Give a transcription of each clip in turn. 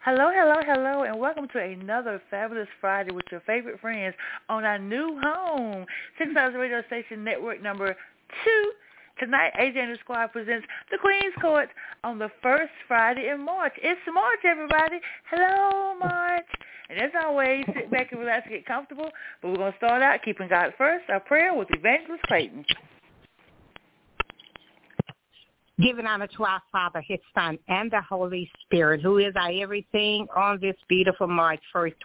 Hello, hello, hello, and welcome to another fabulous Friday with your favorite friends on our new home, 6,000 Radio Station Network number 2. Tonight, AJ and the Squad presents the Queen's Court on the first Friday in March. It's March, everybody. Hello, March. And as always, sit back and relax and get comfortable. But we're going to start out keeping God first. Our prayer with Evangelist Clayton. Giving honor to our Father, His Son, and the Holy Spirit, who is our everything on this beautiful March 1st,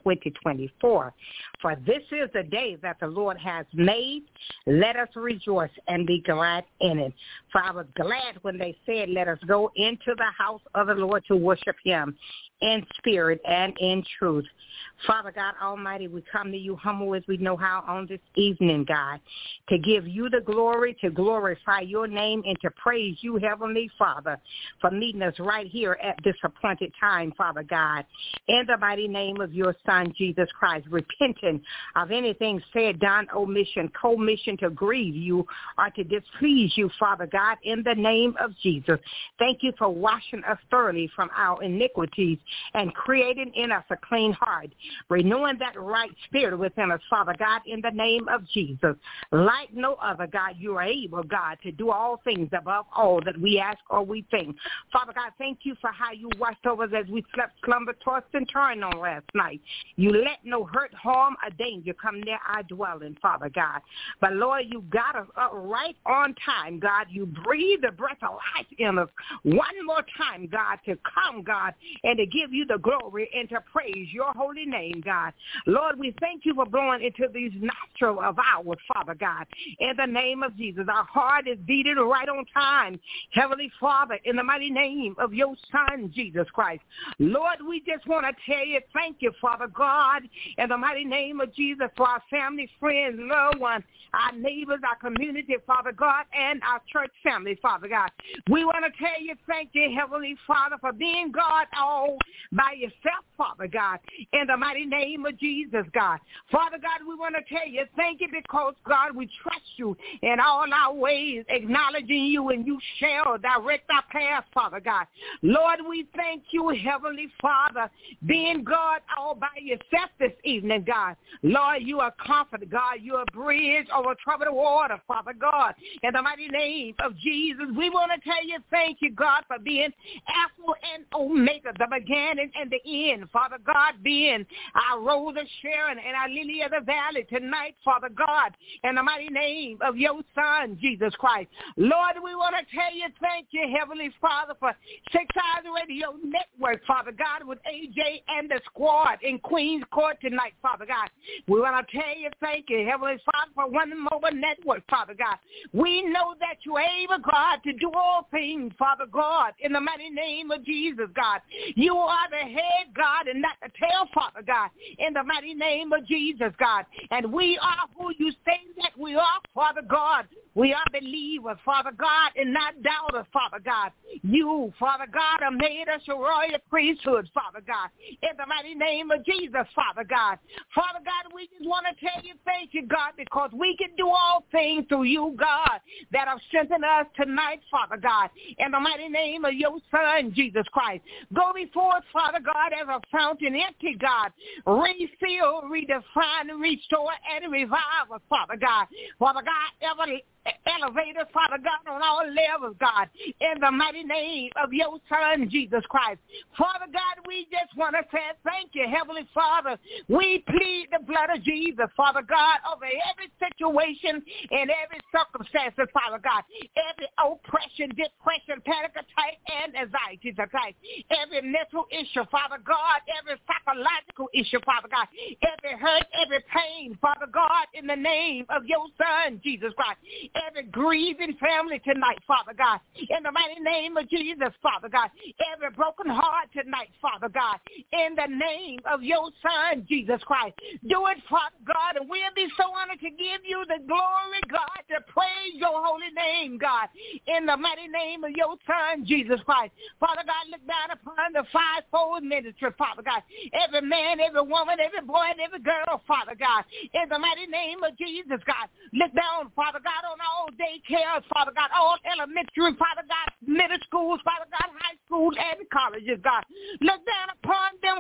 2024. For this is the day that the Lord has made. Let us rejoice and be glad in it. For I was glad when they said, let us go into the house of the Lord to worship Him in spirit and in truth. Father God Almighty, we come to you humble as we know how on this evening, God, to give you the glory, to glorify your name, and to praise you, Heavenly Father, for meeting us right here at this appointed time, Father God. In the mighty name of your Son, Jesus Christ, repenting of anything said, done, omission, commission to grieve you or to displease you, Father God, in the name of Jesus. Thank you for washing us thoroughly from our iniquities and creating in us a clean heart, renewing that right spirit within us, Father God, in the name of Jesus. Like no other, God, you are able, God, to do all things above all that we ask or we think. Father God, thank you for how you watched over us as we slept, slumber, tossed, and turned on last night. You let no hurt, harm, or danger come near our dwelling, Father God. But, Lord, you got us up right on time, God. You breathe the breath of life in us one more time, God, to come, God, and to give you the glory and to praise your holy name, God. Lord, we thank you for blowing into these nostrils of ours, Father God. In the name of Jesus, our heart is beating right on time. Heavenly Father, in the mighty name of your Son, Jesus Christ. Lord, we just want to tell you thank you, Father God, in the mighty name of Jesus, for our family, friends, loved ones, our neighbors, our community, Father God, and our church family, Father God. We want to tell you thank you, Heavenly Father, for being God all by yourself, Father God, in the mighty name of Jesus, God. Father God, we want to tell you thank you because, God, we trust you in all our ways, acknowledging you, and you shall direct our path, Father God. Lord, we thank you, Heavenly Father, being God all by yourself this evening, God. Lord, you are comfort, God. You are a bridge over troubled water, Father God. In the mighty name of Jesus, we want to tell you thank you, God, for being Alpha and Omega, the beginning and the end, Father God, being our Rose of Sharon and our Lily of the Valley tonight, Father God, in the mighty name of your Son, Jesus Christ. Lord, we want to tell you thank you, Heavenly Father, for 6,000 Radio Network, Father God, with AJ and the Squad in Queen's Court tonight, Father God. We want to tell you thank you, Heavenly Father, for One Mobile Network, Father God. We know that you're able, God, to do all things, Father God, in the mighty name of Jesus, God. You are the head, God, and not the tail, Father God, in the mighty name of Jesus, God. And we are who you say that we are, Father God. We are believers, Father God, and not doubters, Father God. You, Father God, have made us a royal priesthood, Father God, in the mighty name of Jesus, Father God. Father God, we just want to tell you thank you, God, because we can do all things through you, God, that have strengthened us tonight, Father God, in the mighty name of your Son, Jesus Christ. Go before us, Father God, as a fountain empty, God. Refill, redefine, restore, and revive us, Father God. Father God, elevate us, Father God, on all levels, God, in the mighty name of your Son, Jesus Christ. Father God, we just want to say thank you, Heavenly Father. We plead the blood of Jesus, Father God, over every situation and every circumstance, Father God, every oppression, depression, panic attack, and anxiety attack, every mental issue, Father God, every psychological issue, Father God, every hurt, every pain, Father God, in the name of your Son, Jesus Christ. Every grieving family tonight, Father God, in the mighty name of Jesus, Father God. Every broken heart tonight, Father God, in the name of your Son, Jesus Christ. Do it, Father God, and we'll be so honored to give you the glory, God, to praise your holy name, God, in the mighty name of your Son, Jesus Christ. Father God, look down upon the fivefold ministry, Father God. Every man, every woman, every boy, and every girl, Father God, in the mighty name of Jesus, God. Look down, Father God, on all daycares, Father God, all elementary, Father God, middle schools, Father God, high schools, and colleges, God. Look down upon them,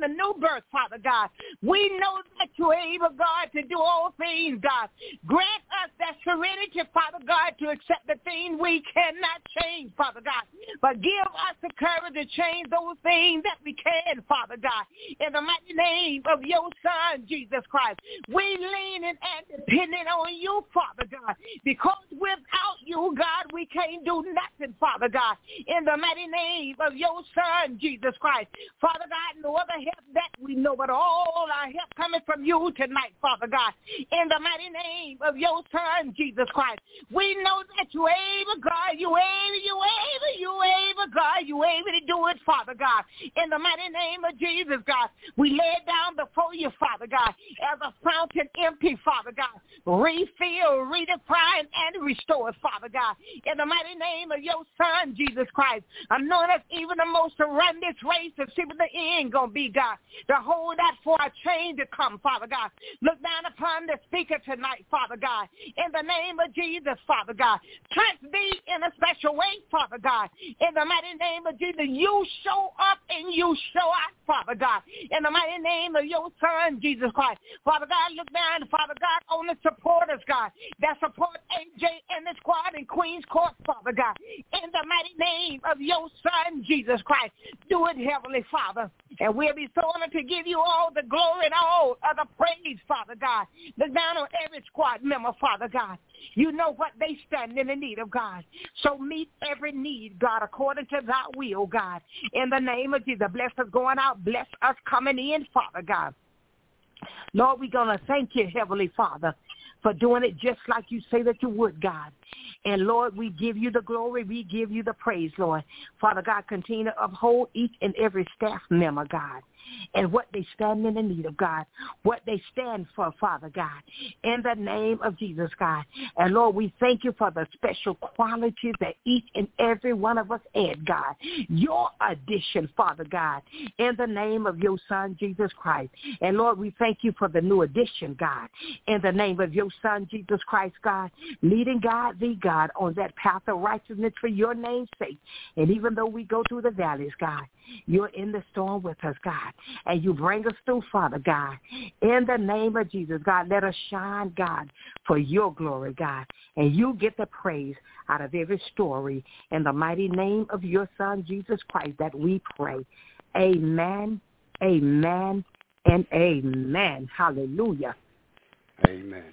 the new birth, Father God. We know that you're able, God, to do all things, God. Grant us that serenity, Father God, to accept the things we cannot change, Father God. But give us the courage to change those things that we can, Father God. In the mighty name of your Son, Jesus Christ, we leaning and depending on you, Father God, because without you, God, we can't do nothing, Father God. In the mighty name of your Son, Jesus Christ, Father God, no other help that we know, but all our help coming from you tonight, Father God. In the mighty name of your Son, Jesus Christ, we know that you able, God, you able, God, you able to do it, Father God. In the mighty name of Jesus, God, we lay it down before you, Father God, as a fountain empty, Father God. Refill, redefine, and restore, Father God. In the mighty name of your Son, Jesus Christ, anoint us even the most to run this race to see what the end going to be, God. To hold that for a change to come, Father God. Look down upon the speaker tonight, Father God. In the name of Jesus, Father God. Touch thee in a special way, Father God. In the mighty name of Jesus, you show up and you show out, Father God. In the mighty name of your Son, Jesus Christ. Father God, look down, Father God, on the supporters, God, that support AJ and the squad in Queens Court, Father God. In the mighty name of your Son, Jesus Christ. Do it, Heavenly Father. And we'll be so honored to give you all the glory and all of the praise, Father God. Look down on every squad member, Father God. You know what they stand in the need of, God. So meet every need, God, according to thy will, God. In the name of Jesus, bless us going out, bless us coming in, Father God. Lord, we're going to thank you, Heavenly Father, for doing it just like you say that you would, God. And, Lord, we give you the glory. We give you the praise, Lord. Father God, continue to uphold each and every staff member, God, and what they stand in the need of, God, what they stand for, Father God, in the name of Jesus, God. And, Lord, we thank you for the special qualities that each and every one of us add, God. Your addition, Father God, in the name of your Son, Jesus Christ. And, Lord, we thank you for the new addition, God, in the name of your Son, Jesus Christ, God, leading God, thee, God, on that path of righteousness for your name's sake. And even though we go through the valleys, God, you're in the storm with us, God, and you bring us through, Father God. In the name of Jesus, God, let us shine, God, for your glory, God, and you get the praise out of every story. In the mighty name of your Son, Jesus Christ, that we pray. Amen, amen, and amen. Hallelujah. Amen.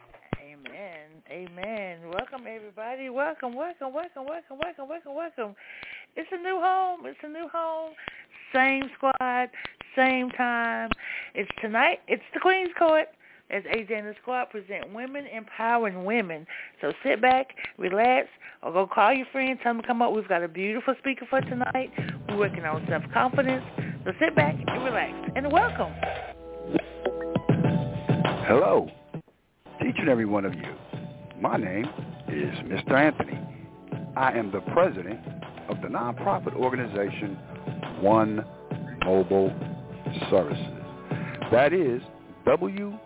Amen. Amen. Welcome, everybody. Welcome. It's a new home. Same squad, same time. It's tonight. It's the Queen's Court as AJ and the squad present Women Empowering Women. So sit back, relax, or go call your friends, tell them to come up. We've got a beautiful speaker for tonight. We're working on self-confidence. So sit back and relax. And welcome. Hello, each and every one of you. My name is Mr. Anthony. I am the president of the nonprofit organization One Mobile Services. That is WUN.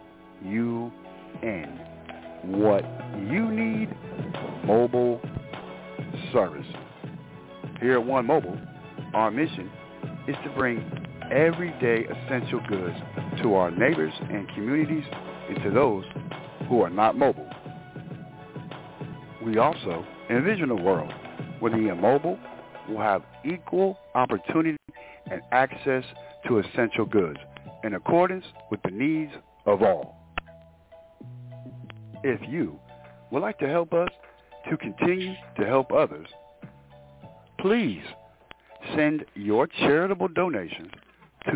What you need, mobile services. Here at One Mobile, our mission is to bring everyday essential goods to our neighbors and communities and to those who are not mobile. We also envision a world where the immobile will have equal opportunity and access to essential goods in accordance with the needs of all. If you would like to help us to continue to help others, please send your charitable donations to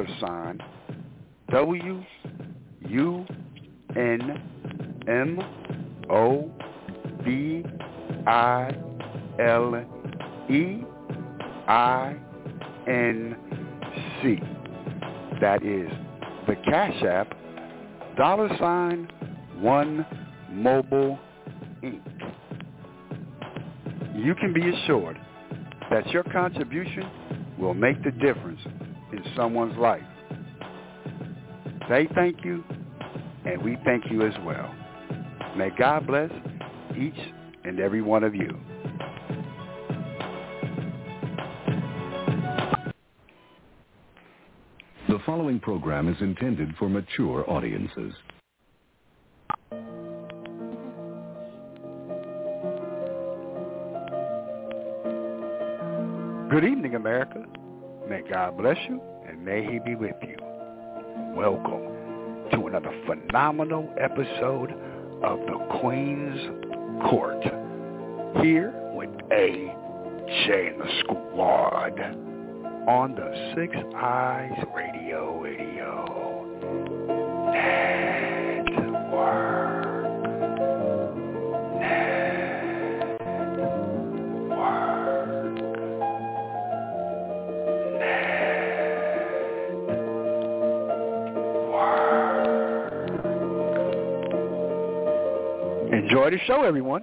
WUNMOBILEINC. That is the Cash App, $One Mobile Inc. You can be assured that your contribution will make the difference in someone's life. They thank you, and we thank you as well. May God bless each and every one of you. The The following program is intended for mature audiences. Good evening, America. May God bless you, and may He be with you. Welcome to another phenomenal episode of the Queen's Court. Here with AJ and the Squad on the Six Eyes Radio Network. Enjoy the show, everyone.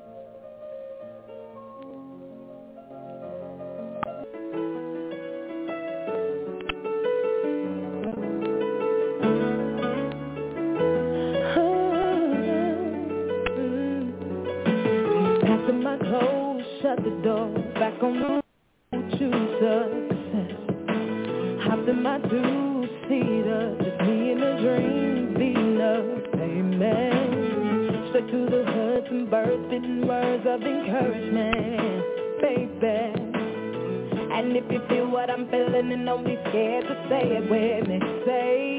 Packing my clothes, shut the door, back on the road to success. Hopped in my two-seater, just me and a dream, beating up, amen. Straight to the Hudson, birds, spitting words of encouragement, baby. And if you feel what I'm feeling, then don't be scared to say it with me. Say,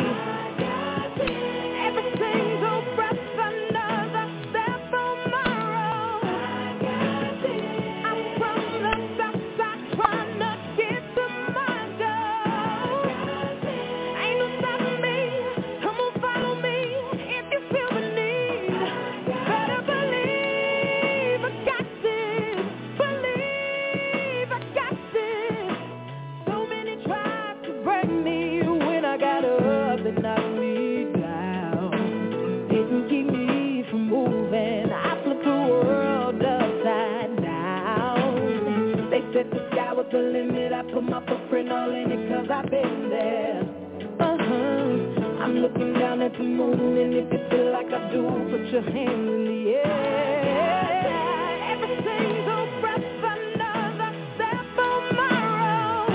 everything's alright, another step on my road. I'm from the south side, trying to get to my goal. Ain't no stopping me, come on, follow me, if you feel the need. Better believe I got this, believe I got this. So many tried to break me when I got up and knocked me down. Didn't keep me from moving, I flipped the world upside down. They said the sky was the limit, I put my footprint all in it cause I've been there. I'm looking down at the moon, and if you feel like I do, put your hands in the air. Everything's alright, another step on my road.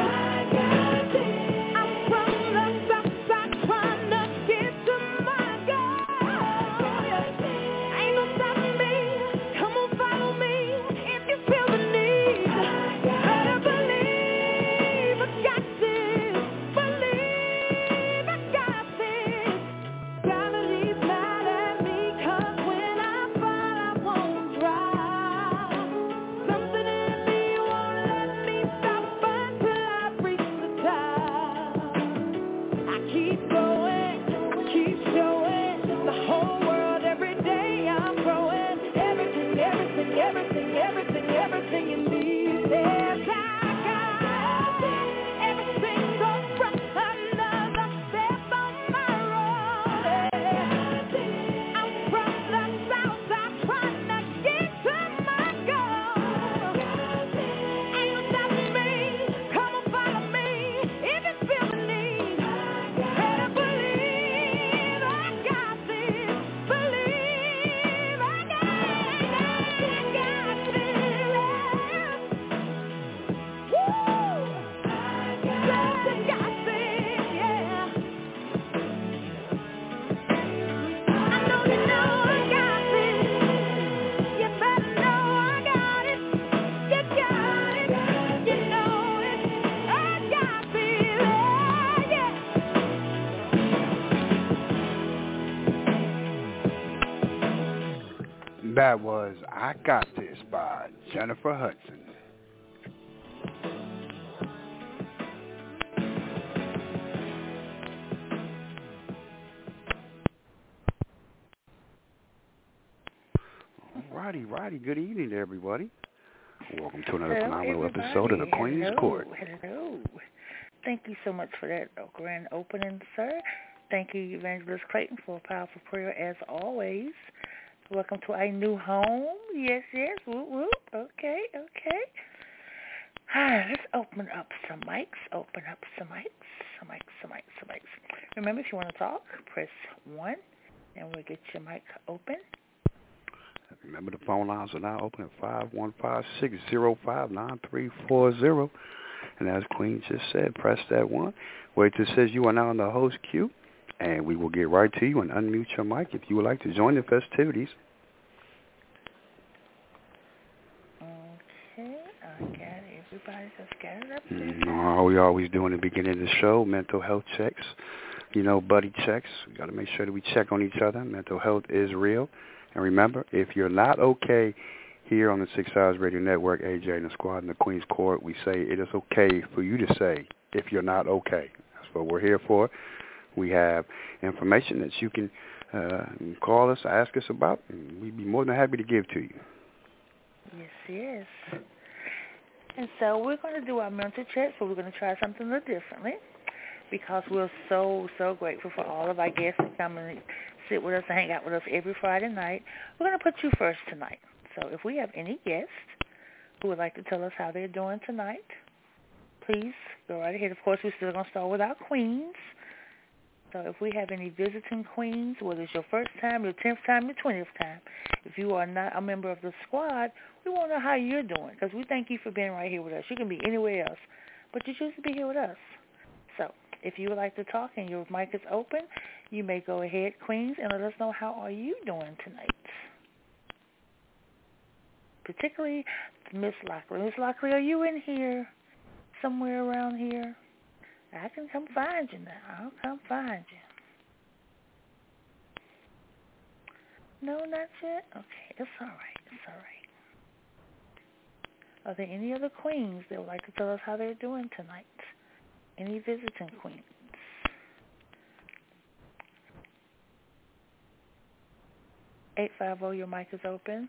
I'm from the south side, trying to get to my goal. Ain't no stopping me, come on, follow me, if you feel the need. Better believe I got this, believe I got this. Gravity's mad at me, cause when I fall I won't drop. Something in me won't let me stop until I reach the top. I keep going, keep showing the whole world every day I'm growing. Everything, everything, everything, everything, everything in me says I got it. Everything's alright, another step on my road. I'm from the south side, trying to get to my goal. Ain't no stopping me, come on, follow me, if you feel the need. Better believe I got this, believe I got this. Woo! Got this, yeah. I know you know I got this. You better know I got it. You got it. You know it. I got this, yeah. That was I Got This by Jennifer Hudson. Righty. Good evening to everybody. Welcome to another phenomenal episode of the Queen's Court. Hello. Thank you so much for that grand opening, sir. Thank you, Evangelist Clayton, for a powerful prayer as always. Welcome to a new home. Yes. Whoop, whoop. Okay. Let's open up some mics. Remember, if you want to talk, press 1, and we'll get your mic open. Remember, the phone lines are now open at 515-605-9340. And as Queen just said, press that 1. Wait till it says you are now on the host queue, and we will get right to you and unmute your mic if you would like to join the festivities. Okay, I got it. Everybody just got it up there. All we always do in the beginning of the show, mental health checks, buddy checks. We got to make sure that we check on each other. Mental health is real. And remember, if you're not okay here on the 6 Hours Radio Network, AJ and the Squad in the Queen's Court, we say it is okay for you to say if you're not okay. That's what we're here for. We have information that you can call us, ask us about, and we'd be more than happy to give to you. Yes. And so we're going to do our mental checks, but we're going to try something a little differently because we're so grateful for all of our guests that come and sit with us and hang out with us every Friday night. We're going to put you first tonight. So if we have any guests who would like to tell us how they're doing tonight, please go right ahead. Of course, we're still going to start with our queens. So if we have any visiting queens, whether it's your first time, your 10th time, your 20th time, if you are not a member of the squad, we want to know how you're doing because we thank you for being right here with us. You can be anywhere else, but you choose to be here with us. So if you would like to talk and your mic is open, you may go ahead, queens, and let us know how are you doing tonight. Particularly Miss Lockley. Miss Lockley, are you in here, somewhere around here? I can come find you now. I'll come find you. No, not yet? Okay, it's all right. Are there any other queens that would like to tell us how they're doing tonight? Any visiting queens? (850), your mic is open.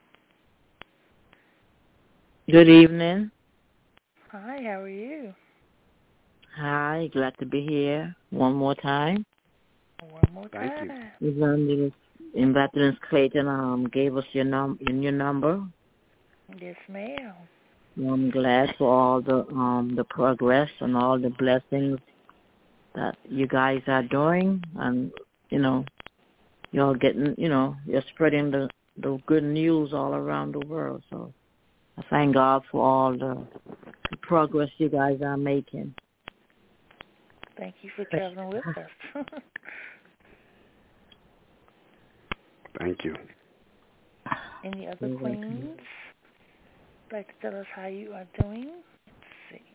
Good evening. Hi, how are you? Hi, glad to be here one more time. One more time. Ambassador Clayton gave us your number. Yes, ma'am. I'm glad for all the progress and all the blessings that you guys are doing, and you're getting, you're spreading the good news all around the world. So I thank God for all the progress you guys are making. Thank you for traveling with us. Thank you. Any other queens like to tell us how you are doing? Let's see.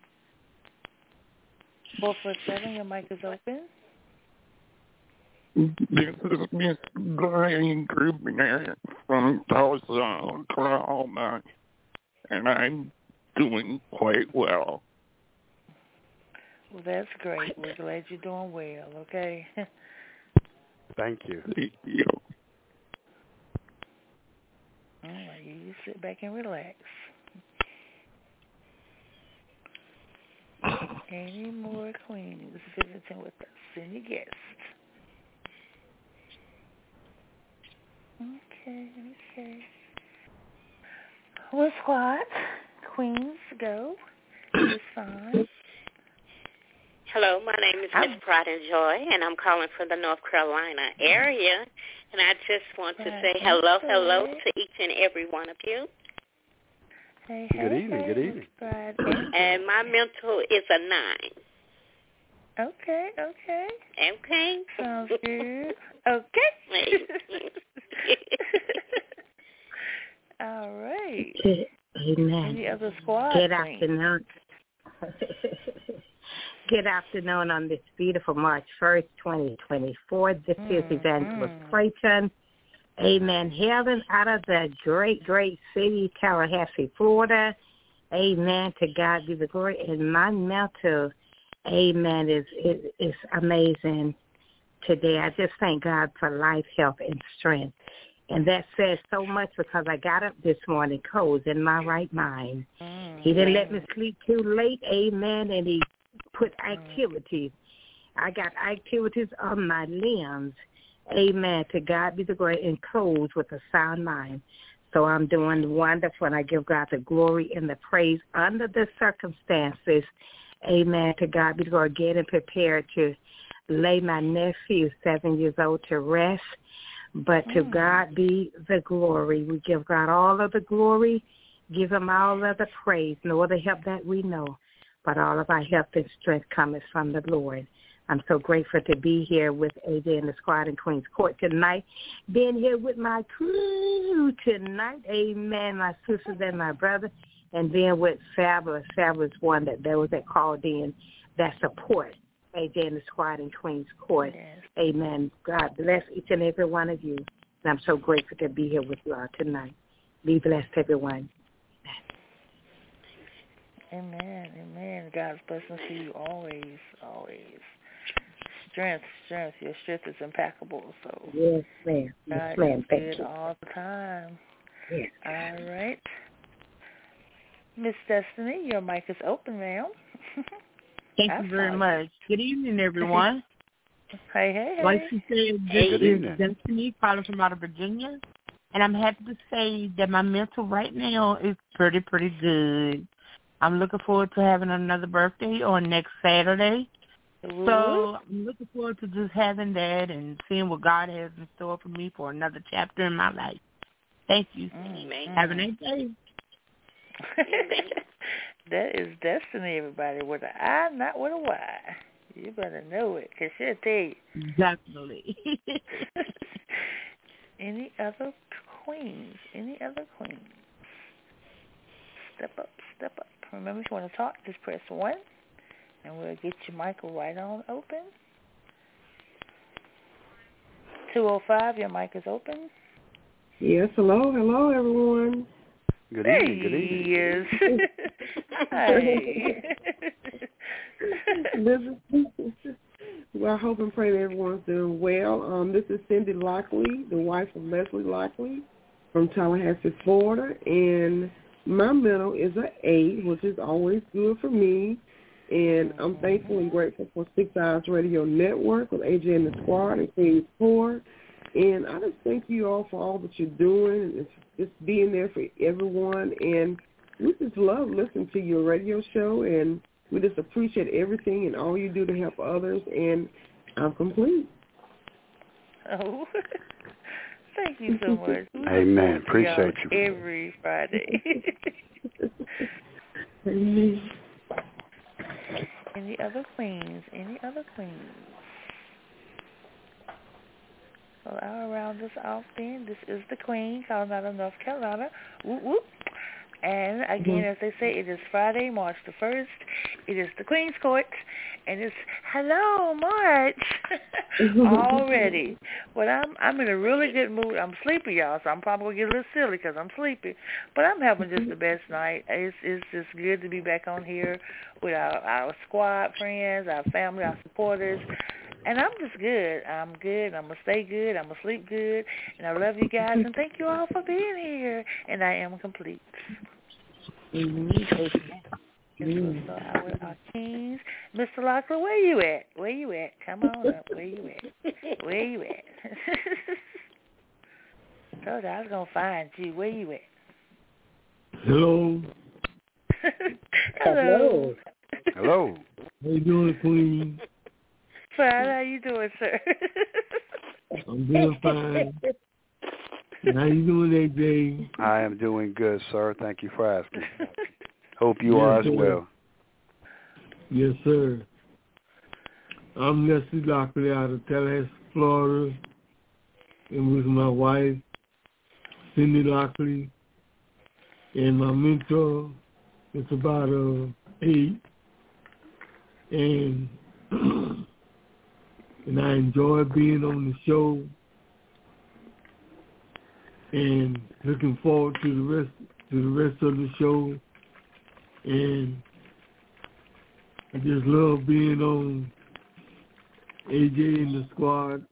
447, your mic is open. This is Miss Brian Grubner from Tulsa, Oklahoma, and I'm doing quite well. Well, that's great. We're glad you're doing well, okay? Thank you. Yeah. All right, you sit back and relax. Any more queens visiting with us? Any guests? Okay. Well, squad, queens, go. It's fine. Hello, my name is Miss Pride and Joy, and I'm calling from the North Carolina area. And I just want to say hello to each and every one of you. Hey, good evening. Pride. And my mental is a 9. Okay. Okay. Sounds good. Okay. All right. Amen. Any other squad? Good afternoon. Good afternoon on this beautiful March 1st, 2024. This is Evangelist Clayton. Amen. Hailing out of the great city, Tallahassee, Florida. Amen. To God be the glory. And my mental, amen, is amazing today. I just thank God for life, health, and strength. And that says so much because I got up this morning cold in my right mind. He didn't let me sleep too late. Amen. And he put activities. I got activities on my limbs. Amen. To God be the glory, and clothes with a sound mind. So I'm doing wonderful, and I give God the glory and the praise under the circumstances. Amen. To God be the glory. Getting prepared to lay my nephew, 7 years old, to rest. But to God be the glory. We give God all of the glory, give him all of the praise, no other help that we know. but all of our health and strength cometh from the Lord. I'm so grateful to be here with AJ and the squad in Queens Court tonight. Being here with my crew tonight, amen, my sisters and my brother, and being with Fabulous one that those that called in that support AJ and the squad in Queens Court. Yes. Amen. God bless each and every one of you. And I'm so grateful to be here with you all tonight. Be blessed, everyone. Amen. Amen. God's blessings to you always, always. Strength. Your strength is impeccable. So Yes, ma'am. Yes, ma'am. God is Thank good you. all the time. Yes. All right. Miss Destiny, your mic is open, ma'am. Thank you very much. Good evening, everyone. Hey. Like she said, this Good is evening. Destiny calling from out of Virginia. And I'm happy to say that my mental right now is pretty good. I'm looking forward to having another birthday on next Saturday. Ooh. So I'm looking forward to just having that and seeing what God has in store for me for another chapter in my life. Thank you. Have a nice day. That is Destiny, everybody, with an I, not with a Y. You better know it, because she'll tell you. Definitely. Any other queens? Step up. Remember, if you want to talk, just press 1, and we'll get your mic right on open. 205, your mic is open. Yes, hello, everyone. Good evening. Good evening. Yes. Hi. Well, I hope and pray that everyone's doing well. This is Cindy Lockley, the wife of Leslie Lockley from Tallahassee, Florida, and my mental is an 8, which is always good for me. And I'm thankful and grateful for 6 Hours Radio Network with AJ and the Squad and Queens Court. And I just thank you all for all that you're doing and just being there for everyone. And we just love listening to your radio show, and we just appreciate everything and all you do to help others. And I'm complete. Oh, thank you so much. Amen. Appreciate you. Every Friday. Amen. Any other queens? Well, I'll round this off then. This is the Queen, calling out of North Carolina. Whoop, whoop. And again, as they say, it is Friday, March the 1st. It is the Queen's Court, and it's Hello, March already. Well, I'm in a really good mood. I'm sleepy, y'all, so I'm probably going to get a little silly because I'm sleepy. But I'm having just the best night. It's just good to be back on here with our squad friends, our family, our supporters. And I'm just good. I'm good. I'm going to stay good. I'm going to sleep good. And I love you guys. And thank you all for being here. And I am complete. So our kings. Mr. Locklear, where you at? Come on up. Where you at? Told you I was going to find you. Where you at? Hello. Hello. Hello. How you doing, Queen? Fine. How you doing, sir? I'm doing fine. How you doing, AJ? I am doing good, sir. Thank you for asking. Hope you are as well. Yes, sir. I'm Leslie Lockley out of Tallahassee, Florida, and with my wife, Cindy Lockley, and my mentor. It's about 8, and and I enjoy being on the show, and looking forward to the rest of the show. And I just love being on AJ and the Squad,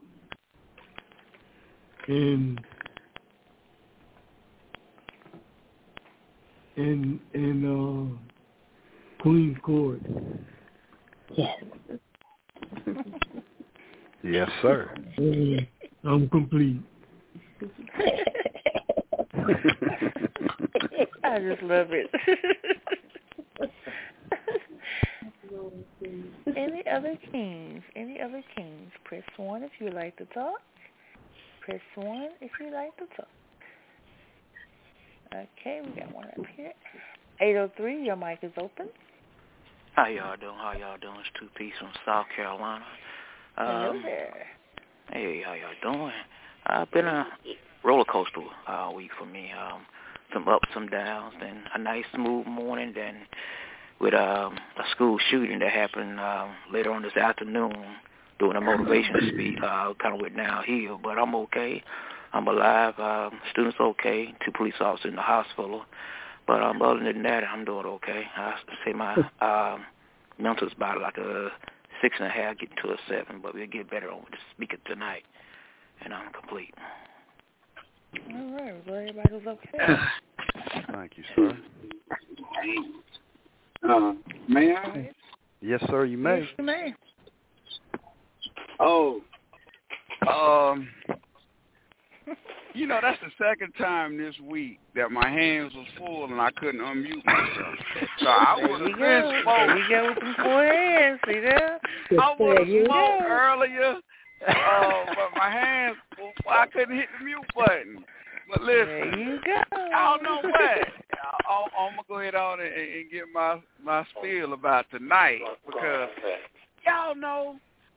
and Queens Court. Yes. Yes, sir. I'm complete. I just love it. Any other kings? Press 1 if you would like to talk. Press 1 if you like to talk. Okay, we got one up here. 803, your mic is open. How y'all doing? It's 2Piece from South Carolina. Hello there. Hey, how y'all doing? Been a roller coaster all week for me. Some ups, some downs, then a nice smooth morning, then with a school shooting that happened later on this afternoon doing a motivation speech. Kind of went downhill, but I'm okay. I'm alive. Students okay. 2 police officers in the hospital. But other than that, I'm doing okay. I say my mental's about like a 6.5, getting to a 7, but we'll get better on the speaker tonight. And I'm complete. All right. Well, everybody was okay. Thank you, sir. May I? Yes, sir, you may. Yes, you may. You know, that's the second time this week that my hands was full and I couldn't unmute myself. So I would have been smoked. There you go with them 4 hands, see there? I would have smoked earlier, but my hands, I couldn't hit the mute button. But listen, there you go. I don't know what. I'm going to go ahead on and get my spiel about tonight because y'all know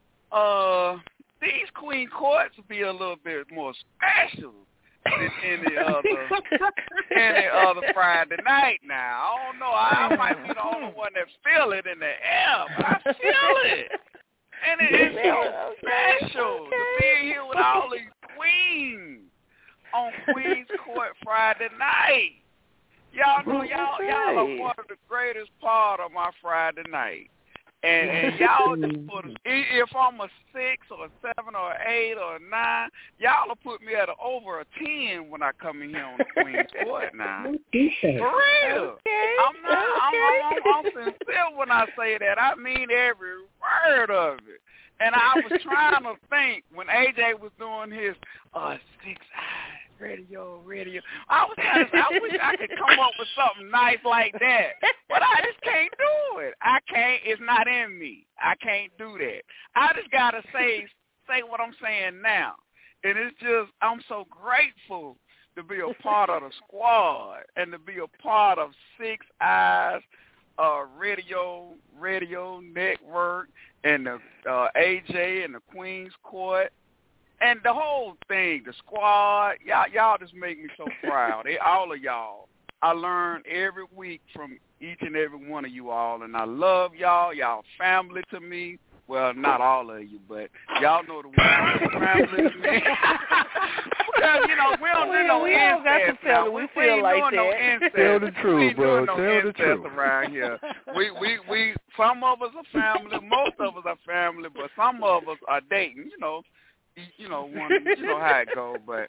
these Queen Courts will be a little bit more special than any other Friday night now. I don't know. I might be the only one that feel it in the air, but I feel it. And it is so special to be here with all these queens on Queen's Court Friday night. Y'all know y'all are one of the greatest part of my Friday night. And y'all just put if I'm a 6 or a 7 or an 8 or a 9, y'all will put me at over a 10 when I come in here on the Queen's Court now. For real. Okay. I'm sincere when I say that. I mean every word of it. And I was trying to think when AJ was doing his 6 eyes. Radio. I wish I could come up with something nice like that, but I just can't do it. I can't. It's not in me. I can't do that. I just gotta say what I'm saying now, and it's just I'm so grateful to be a part of the squad and to be a part of 6 Eyes Radio Network and the AJ and the Queen's Court. And the whole thing, the squad, y'all just make me so proud. All of y'all. I learn every week from each and every one of you all, and I love y'all. Y'all family to me. Well, not all of you, but y'all know the one family to me. Because, you know, we don't do no incest now. We ain't doing no incest. Tell the truth, bro. Tell the truth around here. We some of us are family, most of us are family, but some of us are dating, you know how it goes, but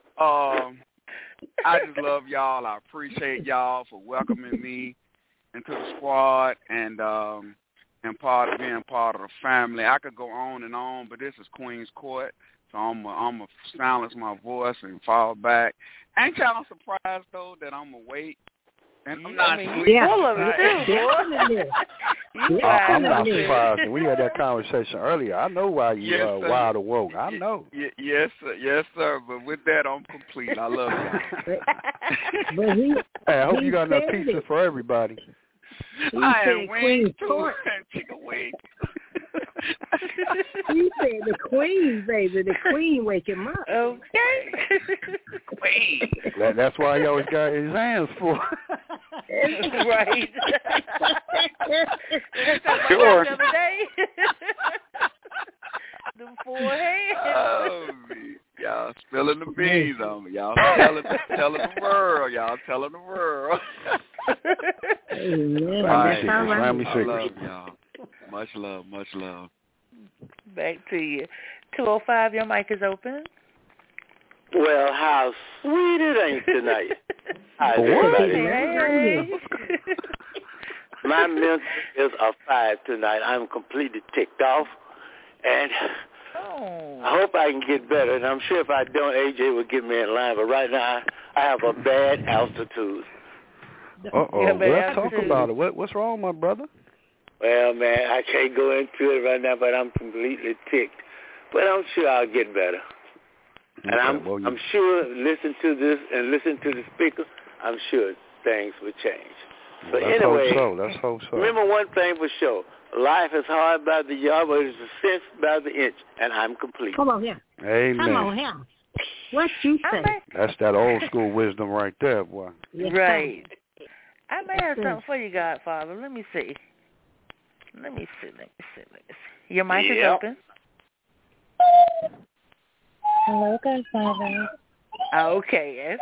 I just love y'all. I appreciate y'all for welcoming me into the squad and being part of the family. I could go on and on, but this is Queen's Court, so I'm gonna silence my voice and fall back. Ain't y'all surprised though that I'm awake? And I'm not full of it too, boy. I'm not surprised. We had that conversation earlier. I know why you wide awoke. I know. Yes, sir. But with that, I'm complete. I love you. Hey, I hope you got enough pizza for everybody. I had wings too, chicken wings. He said the queen, baby. The queen wake him up. Okay. Queen. That's why he always got his hands full. Right. Sure. The other day. Them 4 hands. Oh, y'all spilling the beans on me. Y'all telling the world. Y'all telling the world. Family secrets. I love y'all. Much love. Back to you. 205, your mic is open. Well, how sweet it ain't tonight. Hi, Hey. My mental is a 5 tonight. I'm completely ticked off, and I hope I can get better. And I'm sure if I don't, AJ will get me in line. But right now, I have a bad altitude. Let's talk about it. What's wrong, my brother? Well, man, I can't go into it right now, but I'm completely ticked. But I'm sure I'll get better. And I'm sure listen to this and listen to the speaker, I'm sure things will change. But Let's anyway, hope so. Let's hope so. Remember one thing for sure. Life is hard by the yard, but it's a sense by the inch, and I'm complete. Come on here. Amen. Come on here. What you say? That's that old school wisdom right there, boy. Right. I may have something for you, Godfather. Let me see. Your mic is open. Hello, Godfather. Okay.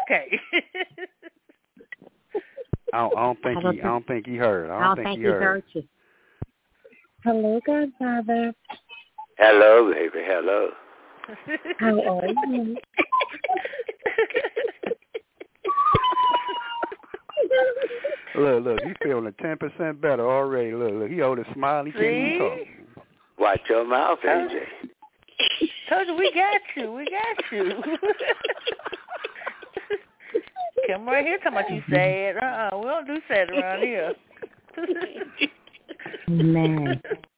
I don't think he heard. I don't think he heard you. Hello, Godfather. Hello, baby. Hello. How are you? Look, he's feeling 10% better already. Look, he owed a smile. He can't even talk. Watch your mouth, AJ. Told you, we got you. Come right here, talking about you sad. We don't do sad around here. Man.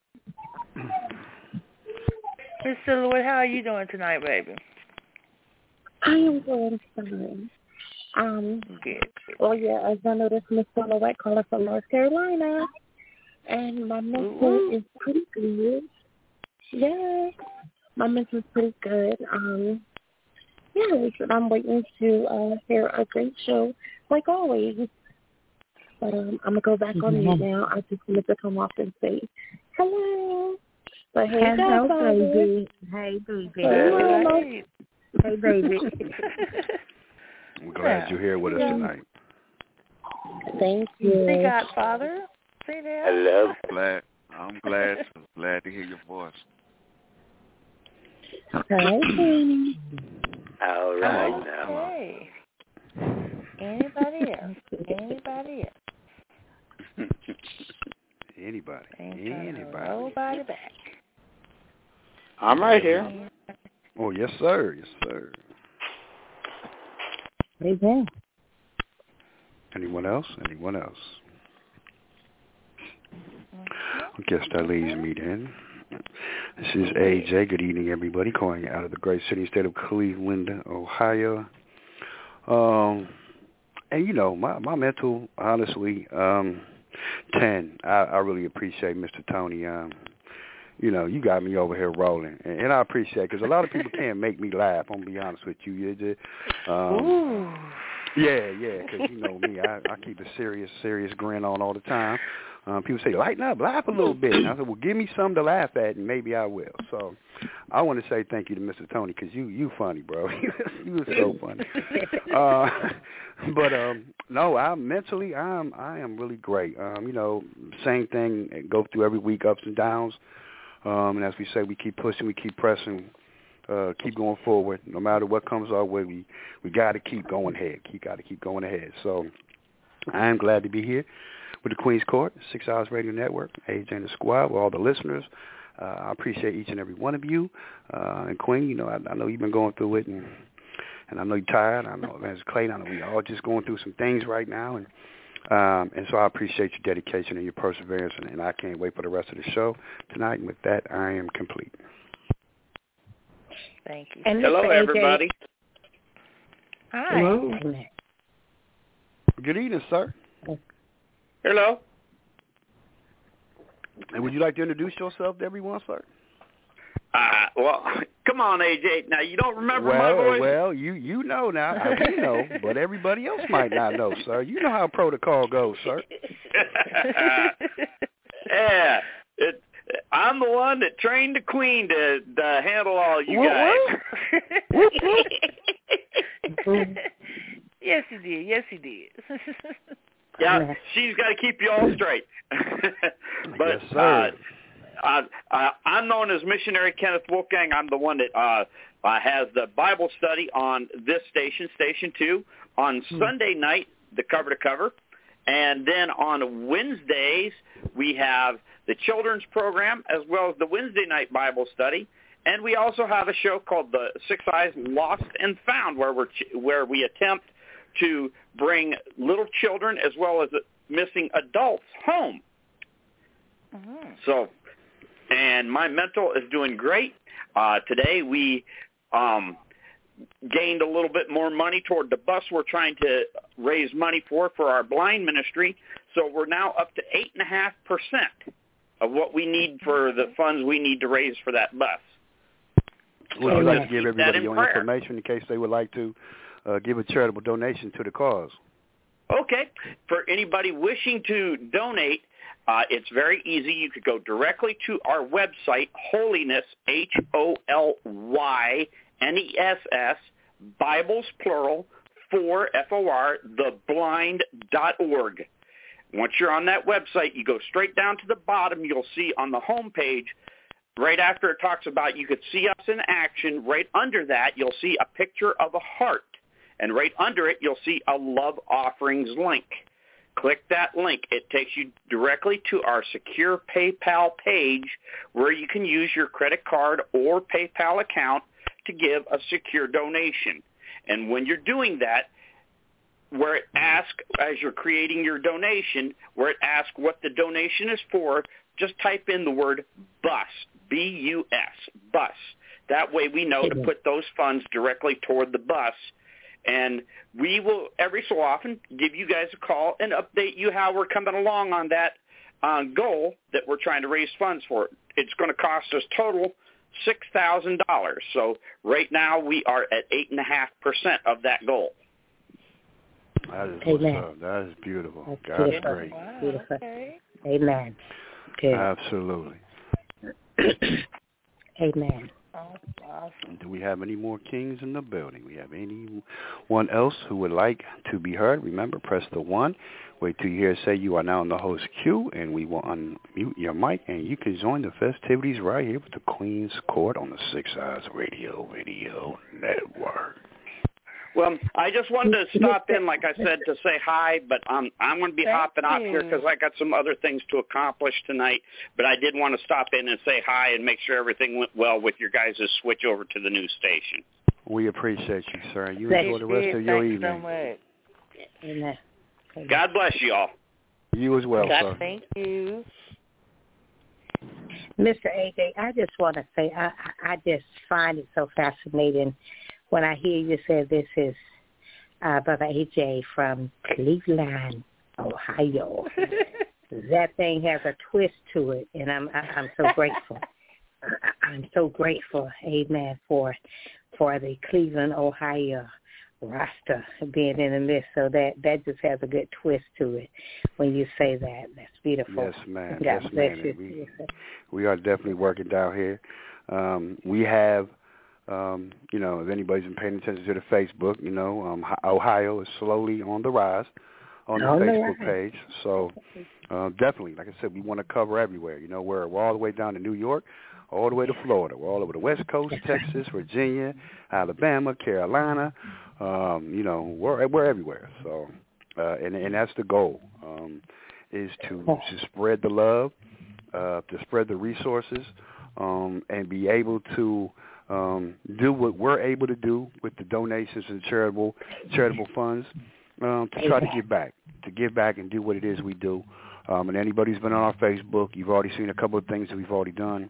Miss Silhouette, how are you doing tonight, baby? I am doing fine. Good. Well, yeah, as I noticed, Miss Silhouette calling from North Carolina, and my mental is pretty good. Yeah, my mental is pretty good. Yeah, I'm waiting to hear a great show, like always. But I'm gonna go back on mute now. I just wanted to come off and say hello. But hey, hello, Godfather. baby. Hey, baby. Hey, Mama. Hey, baby. I'm glad you're here with us tonight. Thank you. See, Godfather. See there. Hello. I'm glad to hear your voice. Hi, Queenie. All right now. Hey. Anybody else? Anybody. Nobody back. I'm right here. Oh, yes, sir. Amen. Anyone else? I guess that leaves me then. This is AJ. Good evening, everybody. Calling out of the great city state of Cleveland, Ohio. And, you know, my mental, honestly, 10. I really appreciate Mr. Tony. You know, you got me over here rolling. And I appreciate it because a lot of people can't make me laugh, I'm going to be honest with you. Yeah, because you know me, I keep a serious grin on all the time. People say, lighten up, laugh a little bit. And I said, well, give me something to laugh at, and maybe I will. So I want to say thank you to Mr. Tony because you funny, bro. You was so funny. But no, I am really great. You know, same thing, go through every week, ups and downs. And as we say, we keep pushing, we keep pressing, keep going forward. No matter what comes our way, we got to keep going ahead. Keep going ahead. So I am glad to be here with the Queen's Court, 6 Hours Radio Network, AJ and the Squad, with all the listeners. I appreciate each and every one of you. And Queen, you know, I know you've been going through it, and I know you're tired. I know, as Clayton, I know we all just going through some things right now, and so I appreciate your dedication and your perseverance, and I can't wait for the rest of the show tonight. And with that, I am complete. Thank you. And hello, everybody. Hi. Hello. Good evening, sir. Hello. And would you like to introduce yourself to everyone, sir? Well, come on, AJ. Now, you don't remember my voice? Well, you know now. We know, but everybody else might not know, sir. You know how protocol goes, sir. Yeah. I'm the one that trained the Queen to handle all you guys. Yes, he did. Yeah, she's got to keep you all straight. But yes, sir. I'm known as Missionary Kenneth Wolfgang. I'm the one that has the Bible study on this station, Station 2, on Sunday night, the Cover to Cover. And then on Wednesdays, we have the children's program as well as the Wednesday night Bible study. And we also have a show called the 6 Eyes Lost and Found, where we attempt to bring little children as well as missing adults home. Mm-hmm. So, and my mental is doing great. Today we gained a little bit more money toward the bus we're trying to raise money for our blind ministry. So we're now up to 8.5% of what we need for the funds we need to raise for that bus. Would you like to give everybody your information in case they would like to give a charitable donation to the cause? Okay. For anybody wishing to donate, it's very easy. You could go directly to our website, Holyness, HOLYNESS, Bibles, plural, for, FOR, theblind.org. Once you're on that website, you go straight down to the bottom. You'll see on the home page, right after it talks about you could see us in action, right under that, you'll see a picture of a heart. And right under it, you'll see a love offerings link. Click that link. It takes you directly to our secure PayPal page where you can use your credit card or PayPal account to give a secure donation. And when you're doing that, where it asks, as you're creating your donation, where it asks what the donation is for, just type in the word BUS, B-U-S, BUS. That way we know to put those funds directly toward the bus. And we will, every so often, give you guys a call and update you how we're coming along on that goal that we're trying to raise funds for. It's going to cost us total $6,000. So right now we are at 8.5% of that goal. That is what's up. That is beautiful. That's great. Wow. Beautiful. Okay. Amen. Good. Absolutely. Amen. Awesome. Do we have any more kings in the building? We have anyone else who would like to be heard? Remember, press the 1. Wait till you hear it say you are now in the host queue, and we will unmute your mic, and you can join the festivities right here with the Queen's Court on the Six Eyes Radio Network. Well, I just wanted to stop in, like I said, to say hi, but I'm going to be hopping off here because I got some other things to accomplish tonight. But I did want to stop in and say hi and make sure everything went well with your guys' switch over to the new station. We appreciate you, sir. You enjoy the rest of your evening. Amen. God bless you all. You as well, God, sir. thank you. Mr. AJ, I just want to say I just find it so fascinating when I hear you say this is Brother AJ from Cleveland, Ohio. That thing has a twist to it, and I'm so grateful. I'm so grateful, amen, for the Cleveland, Ohio roster being in the midst. So that just has a good twist to it when you say that. That's beautiful. Yes, ma'am. Yes, ma'am. We are definitely working down here. We have, if anybody's been paying attention to the Facebook, Ohio is slowly on the rise on the Facebook page. So definitely, like I said, we want to cover everywhere. We're all the way down to New York, all the way to Florida. We're all over the West Coast, Texas, Virginia, Alabama, Carolina. We're everywhere. So, and that's the goal, is to spread the love, to spread the resources, and be able to do what we're able to do with the donations and charitable funds, to try to give back and do what it is we do. And anybody who's been on our Facebook, you've already seen a couple of things that we've already done.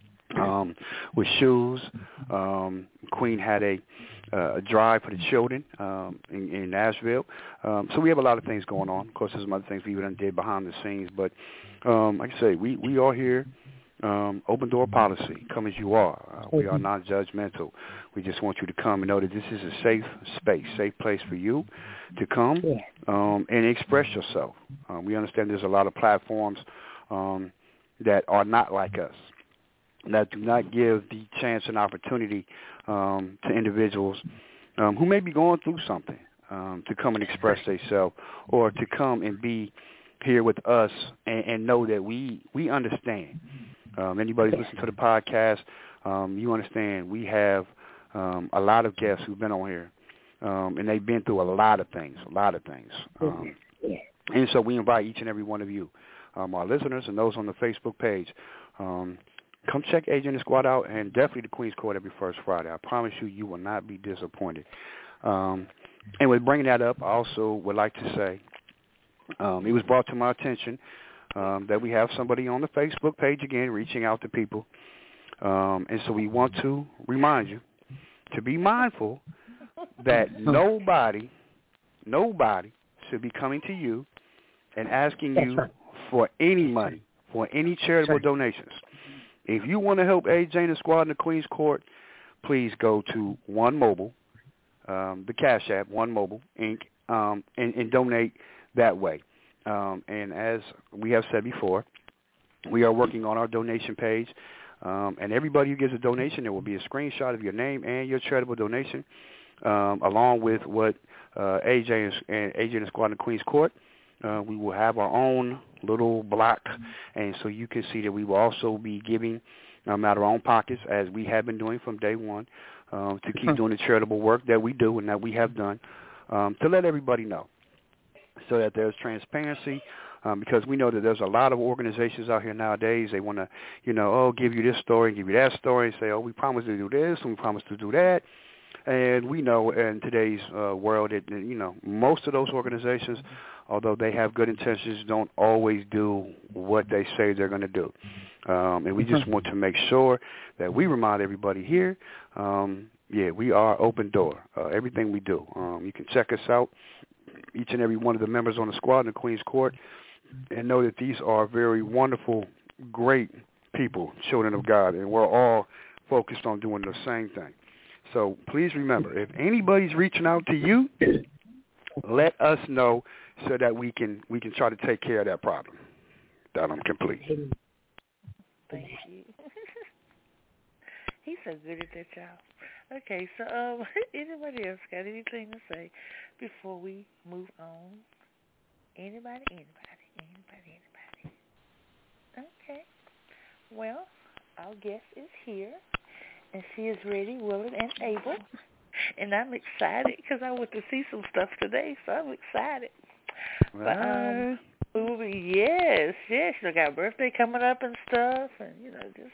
With shoes, Queen had a drive for the children in Nashville. So we have a lot of things going on. Of course, there's some other things we did behind the scenes. But like I say, we are here. Open door policy. Come as you are. We are not judgmental. We just want you to come and know that this is a safe space, safe place for you to come and express yourself. We understand there's a lot of platforms that are not like us, that do not give the chance and opportunity to individuals who may be going through something to come and express themselves, or to come and be here with us and know that we understand. Anybody who's listening to the podcast, you understand we have a lot of guests who've been on here, and they've been through a lot of things. And so we invite each and every one of you, our listeners and those on the Facebook page, come check AJ and the Squad out, and definitely the Queen's Court every first Friday. I promise you will not be disappointed. And with bringing that up, I also would like to say it was brought to my attention that we have somebody on the Facebook page again reaching out to people. And so we want to remind you to be mindful that nobody should be coming to you and asking you for any money, for any charitable donations. If you want to help AJ and the squad in the Queens Court, please go to One Mobile, the Cash App, One Mobile, Inc., and donate that way. And as we have said before, we are working on our donation page. And everybody who gives a donation, there will be a screenshot of your name and your charitable donation, along with what AJ and the squad in the Queens Court. We will have our own little block, and so you can see that we will also be giving out of our own pockets, as we have been doing from day one, to keep doing the charitable work that we do and that we have done, to let everybody know, so that there's transparency. Because we know that there's a lot of organizations out here nowadays. They want to, give you this story, give you that story, and say, we promise to do this and we promise to do that. And we know in today's world that, most of those organizations, although they have good intentions, don't always do what they say they're going to do. And we just want to make sure that we remind everybody here, we are open door. Everything we do. You can check us out, each and every one of the members on the squad in the Queens Court, and know that these are very wonderful, great people, children of God, and we're all focused on doing the same thing. So please remember, if anybody's reaching out to you, let us know so that we can try to take care of that problem. That I'm complete. Thank you. He's so good at that, y'all. Okay, so anybody else got anything to say before we move on? Anybody? Okay. Well, our guest is here, and she is ready, willing, and able. And I'm excited because I went to see some stuff today, so I'm excited. Right. But, yes, she got a birthday coming up and stuff, and, You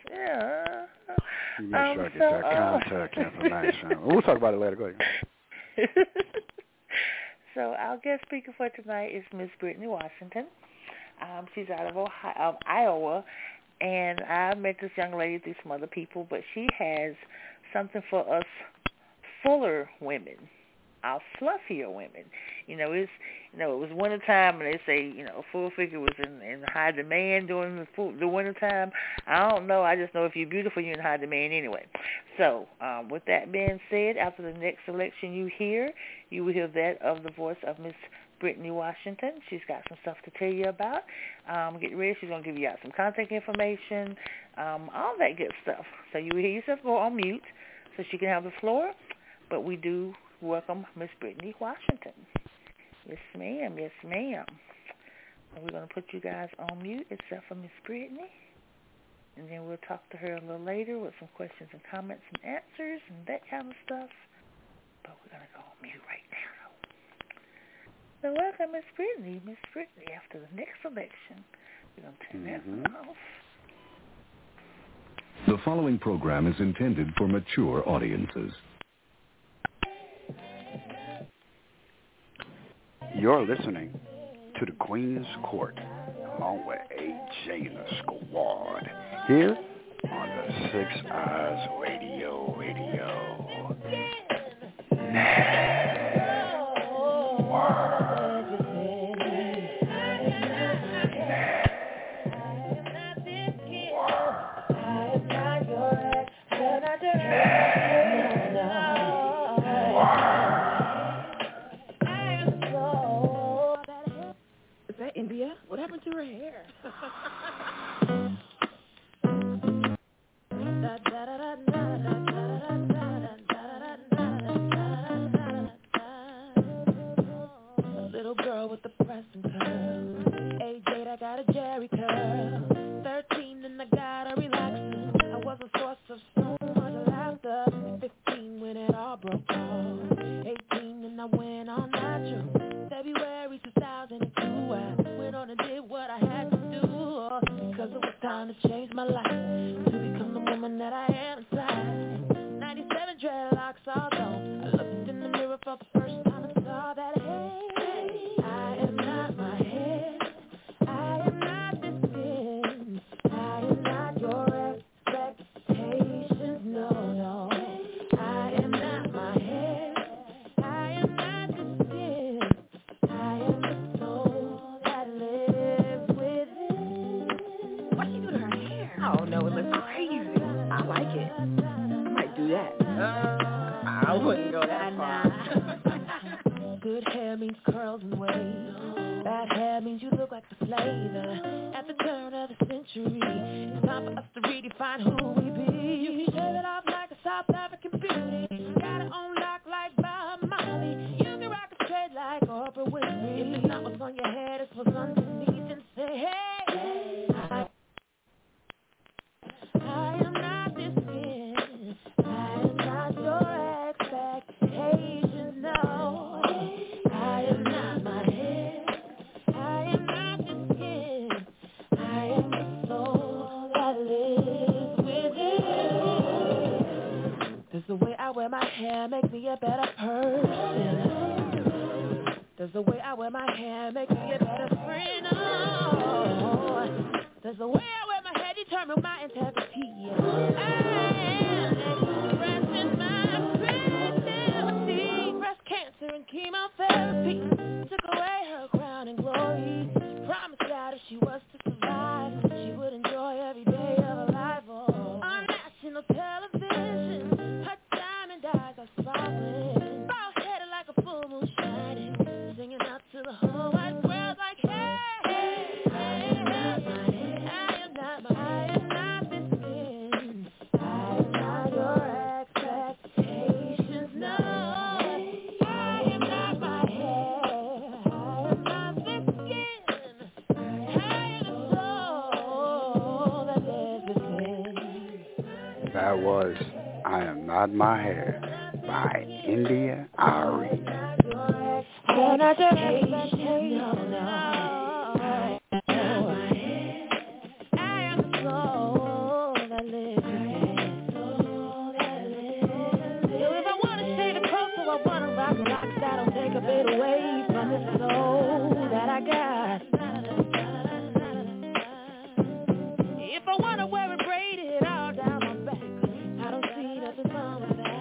make sure I get that contact information. We'll talk about it later. Go ahead. So our guest speaker for tonight is Miss Brittany Washington. She's out of Iowa, and I met this young lady through some other people, but she has something for us fuller women, our fluffier women. It was wintertime, and they say, full figure was in high demand during the wintertime. I don't know. I just know if you're beautiful, you're in high demand anyway. So with that being said, after the next selection you will hear that of the voice of Miss Brittany Washington. She's got some stuff to tell you about. Get ready. She's going to give you out some contact information, all that good stuff. So you will hear yourself go on mute so she can have the floor. But we do welcome Miss Brittany Washington. Yes, ma'am. Yes, ma'am. And we're going to put you guys on mute except for Miss Brittany. And then we'll talk to her a little later with some questions and comments and answers and that kind of stuff. But we're going to go on mute right now. So welcome, Miss Brittany. Miss Brittany, after the next election, we're going to turn that one off. The following program is intended for mature audiences. You're listening to the Queen's Court, along with AJ and the squad, here on the Six Eyes Radio. Is that India? What happened to her hair? it. I might do that. I wouldn't go that far. Good hair means curls and waves. Bad hair means you look like the flavor. At the turn of the century, it's time for us to redefine who we be. You can shave it off like a South African beauty. Got it on lock like Bob Marley. You can rock it straight like Oprah Winfrey. If it's not what's on your head, it's what's underneath. And say, hey, I am not this skin. I am not your expectations, no. I am not my hair. I am not the skin. I am the soul that lives within. Does the way I wear my hair make me a better person? Does the way I wear my hair make me a better friend? Oh, does the way I wear my hair determine my integrity? I am expressing my creativity. Breast cancer and chemotherapy took away her crown and glory. She promised that if she was to survive, she would enjoy every day of her life. Oh, on national television, her diamond eyes are sparkling, bald-headed like a full moon shining, singing out to the whole wide world like, hey, hey, hey, I am not this skin. I am not your expectations, no. I am not my hair. I am not this skin. I am the soul that lives within. That was I Am Not My Hair by India Ari. You're not your expectations, no. I am the soul that lives within. So if I want to shave it close, so I want to rock locks, I don't take a bit away from the soul that I got. If I want to wear it braided all down my back, I don't see nothing wrong with that.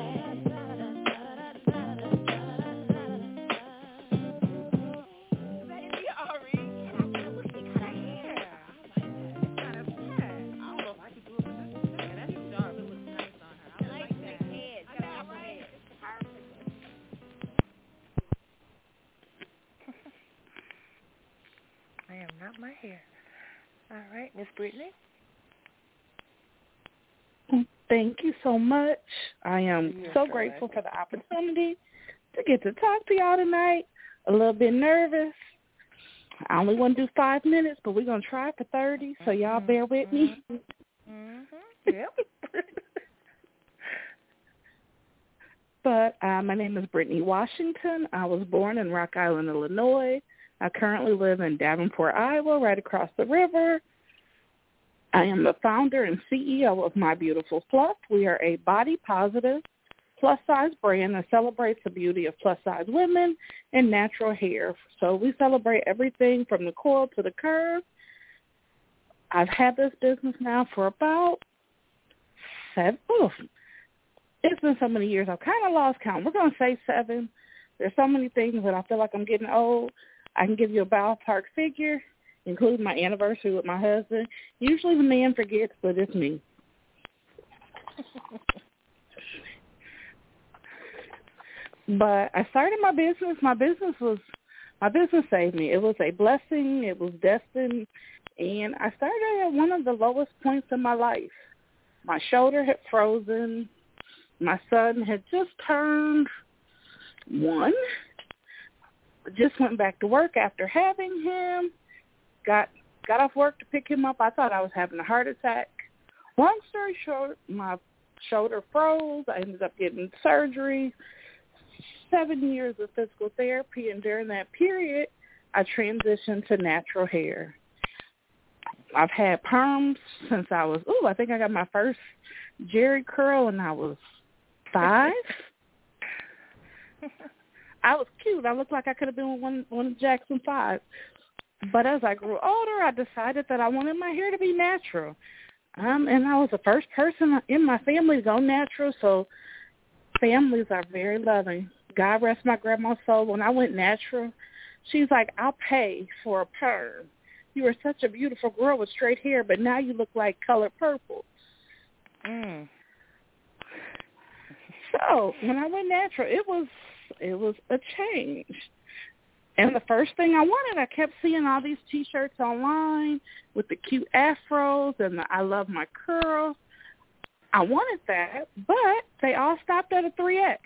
I am not my hair. All right, Miss Brittany. Thank you so much. I am so grateful for the opportunity to get to talk to y'all tonight. A little bit nervous. I only want to do 5 minutes, but we're going to try for 30, so y'all bear with me. Yep. But my name is Brittany Washington. I was born in Rock Island, Illinois. I currently live in Davenport, Iowa, right across the river. I am the founder and CEO of My Beautiful Fluff. We are a body-positive, plus-size brand that celebrates the beauty of plus-size women and natural hair. So we celebrate everything from the coil to the curve. I've had this business now for about 7. It's been so many years. I've kind of lost count. We're going to say 7. There's so many things that I feel like I'm getting old. I can give you a ballpark figure, including my anniversary with my husband. Usually the man forgets, but it's me. But I started my business. My business saved me. It was a blessing. It was destined. And I started at one of the lowest points in my life. My shoulder had frozen. My son had just turned 1. Just went back to work after having him. Got off work to pick him up. I thought I was having a heart attack. Long story short, my shoulder froze. I ended up getting surgery, 7 years of physical therapy, and during that period, I transitioned to natural hair. I've had perms since I was, I think I got my first Jerry curl when I was 5. I was cute. I looked like I could have been one of Jackson 5. But as I grew older, I decided that I wanted my hair to be natural. And I was the first person in my family to go natural, so families are very loving. God rest my grandma's soul. When I went natural, she's like, I'll pay for a perm. You were such a beautiful girl with straight hair, but now you look like colored purple. oh, when I went natural, it was a change. And the first thing I wanted, I kept seeing all these T-shirts online with the cute afros and the I love my curls. I wanted that, but they all stopped at a 3X.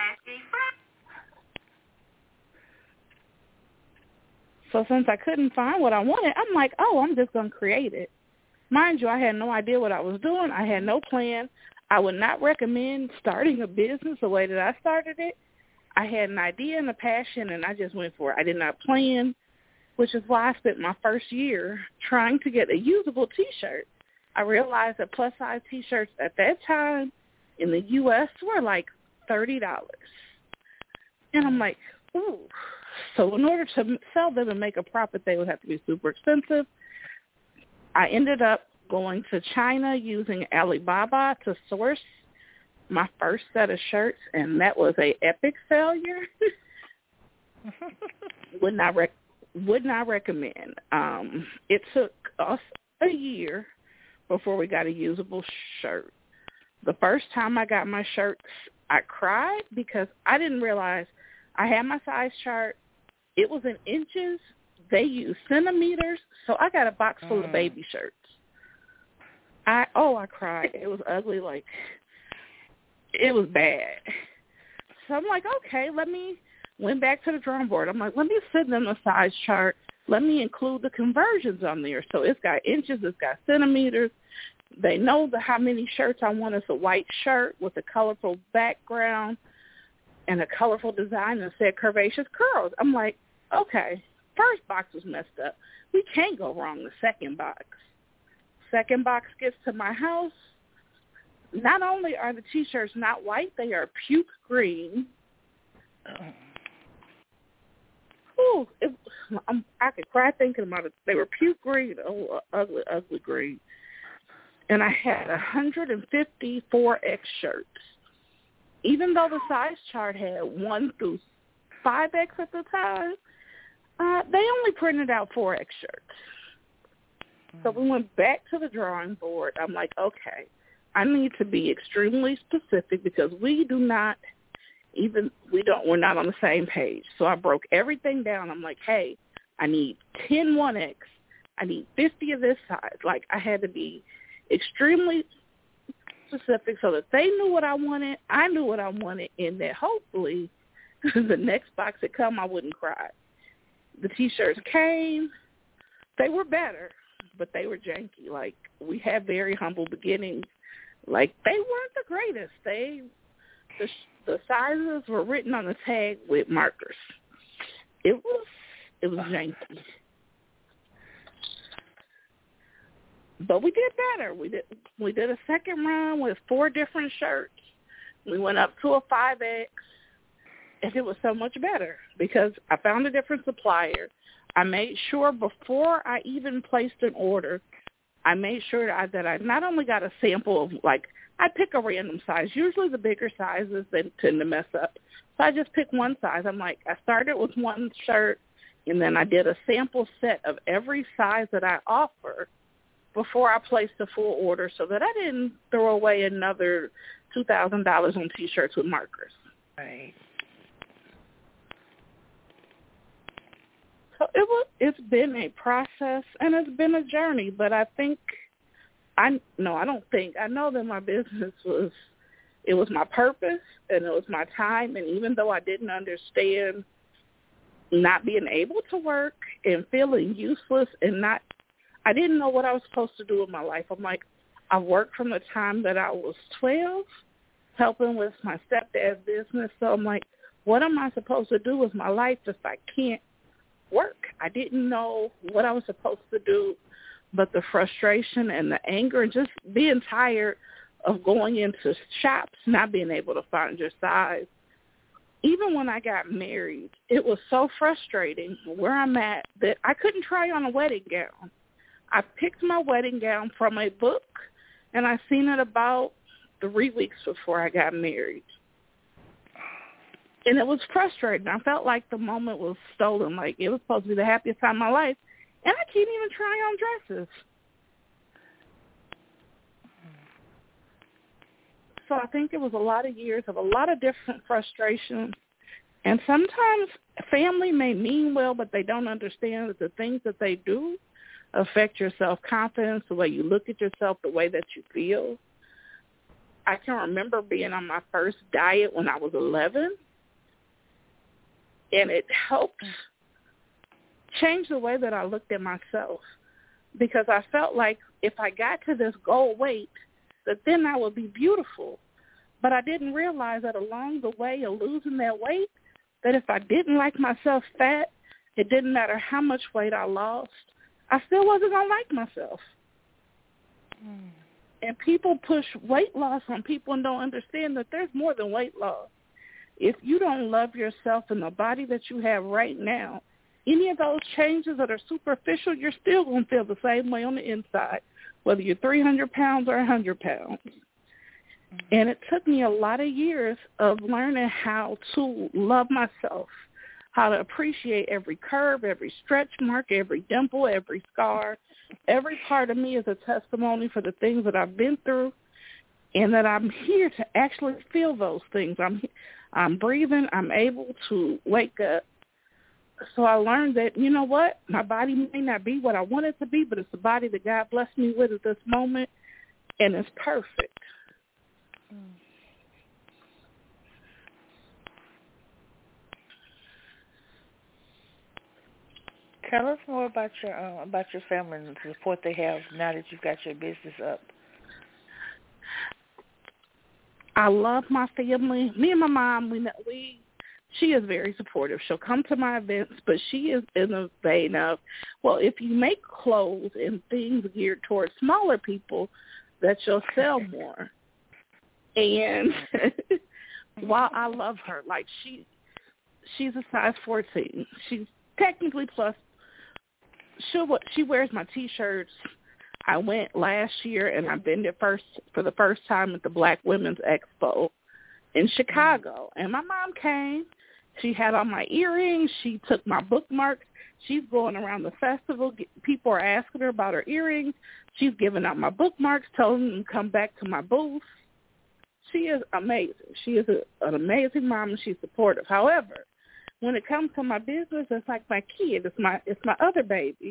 So since I couldn't find what I wanted, I'm like, oh, I'm just going to create it. Mind you, I had no idea what I was doing. I had no plan. I would not recommend starting a business the way that I started it. I had an idea and a passion, and I just went for it. I did not plan, which is why I spent my first year trying to get a usable T-shirt. I realized that plus-size T-shirts at that time in the U.S. were like $30. And I'm like, ooh. So in order to sell them and make a profit, they would have to be super expensive. I ended up going to China using Alibaba to source my first set of shirts, and that was a epic failure. Would not recommend. It took us a year before we got a usable shirt. The first time I got my shirts, I cried because I didn't realize I had my size chart. It was in inches. They used centimeters, so I got a box full of baby shirts. I cried. It was ugly, like it was bad. So I'm like, okay, went back to the drawing board. I'm like, let me send them a size chart. Let me include the conversions on there. So it's got inches, it's got centimeters. They know how many shirts I want. It's a white shirt with a colorful background and a colorful design that said curvaceous curls. I'm like, okay, first box was messed up. We can't go wrong the second box. Second box gets to my house. Not only are the T-shirts not white, they are puke green. Ooh, I could cry thinking about it. They were puke green. Oh, ugly, ugly green. And I had 154X shirts. Even though the size chart had 1 through 5X at the time, they only printed out 4X shirts. So we went back to the drawing board. I'm like, okay, I need to be extremely specific because we're not on the same page. So I broke everything down. I'm like, hey, I need 10 1X. I need 50 of this size. Like, I had to be extremely specific so that they knew what I wanted, I knew what I wanted, and that hopefully the next box that come, I wouldn't cry. The T-shirts came. They were better, but they were janky. Like, we had very humble beginnings. Like, they weren't the greatest. The sizes were written on the tag with markers. It was janky. But we did better. We did a second run with 4 different shirts. We went up to a 5X, and it was so much better because I found a different supplier. I made sure before I even placed an order, I made sure that I not only got a sample of, like, I pick a random size. Usually the bigger sizes, they tend to mess up. So I just picked one size. I'm like, I started with one shirt, and then I did a sample set of every size that I offer before I placed the full order so that I didn't throw away another $2,000 on T-shirts with markers. Right. So it's been a process, and it's been a journey, but I know that my business was my purpose, and it was my time, and even though I didn't understand not being able to work and feeling useless and I didn't know what I was supposed to do with my life. I'm like, I worked from the time that I was 12, helping with my stepdad's business, so I'm like, what am I supposed to do with my life if I can't work? I didn't know what I was supposed to do, but the frustration and the anger and just being tired of going into shops, not being able to find your size. Even when I got married, it was so frustrating where I'm at that I couldn't try on a wedding gown. I picked my wedding gown from a book, and I seen it about 3 weeks before I got married. And it was frustrating. I felt like the moment was stolen. Like, it was supposed to be the happiest time of my life, and I can't even try on dresses. So I think it was a lot of years of a lot of different frustrations. And sometimes family may mean well, but they don't understand that the things that they do affect your self-confidence, the way you look at yourself, the way that you feel. I can remember being on my first diet when I was 11, and it helped change the way that I looked at myself, because I felt like if I got to this goal weight, that then I would be beautiful. But I didn't realize that along the way of losing that weight, that if I didn't like myself fat, it didn't matter how much weight I lost, I still wasn't going to like myself. And people push weight loss on people and don't understand that there's more than weight loss. If you don't love yourself and the body that you have right now, any of those changes that are superficial, you're still going to feel the same way on the inside, whether you're 300 pounds or 100 pounds. And it took me a lot of years of learning how to love myself, how to appreciate every curve, every stretch mark, every dimple, every scar. Every part of me is a testimony for the things that I've been through, and that I'm here to actually feel those things. I'm breathing. I'm able to wake up. So I learned that, you know what, my body may not be what I want it to be, but it's the body that God blessed me with at this moment, and it's perfect. Tell us more about your family and the support they have now that you've got your business up. I love my family. Me and my mom, she is very supportive. She'll come to my events, but she is in the vein of, well, if you make clothes and things geared towards smaller people, that you'll sell more. And while I love her, like she's a size 14. She's technically plus. She wears my T-shirts. I went last year, and I've been there for the first time at the Black Women's Expo in Chicago. And my mom came. She had on my earrings. She took my bookmarks. She's going around the festival. People are asking her about her earrings. She's giving out my bookmarks, telling them to come back to my booth. She is amazing. She is an amazing mom, and she's supportive. However, when it comes to my business, it's like my kid. It's my other baby.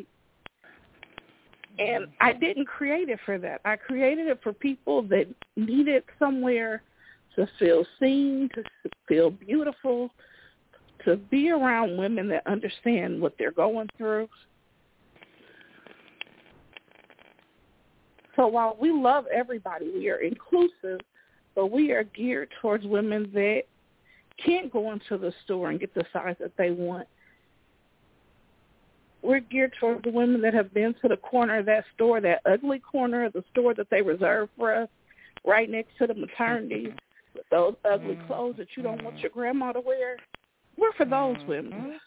And I didn't create it for that. I created it for people that needed somewhere to feel seen, to feel beautiful, to be around women that understand what they're going through. So while we love everybody, we are inclusive, but we are geared towards women that can't go into the store and get the size that they want. We're geared towards the women that have been to the corner of that store, that ugly corner of the store that they reserve for us, right next to the maternity, with those ugly clothes that you don't want your grandma to wear. We're for those women.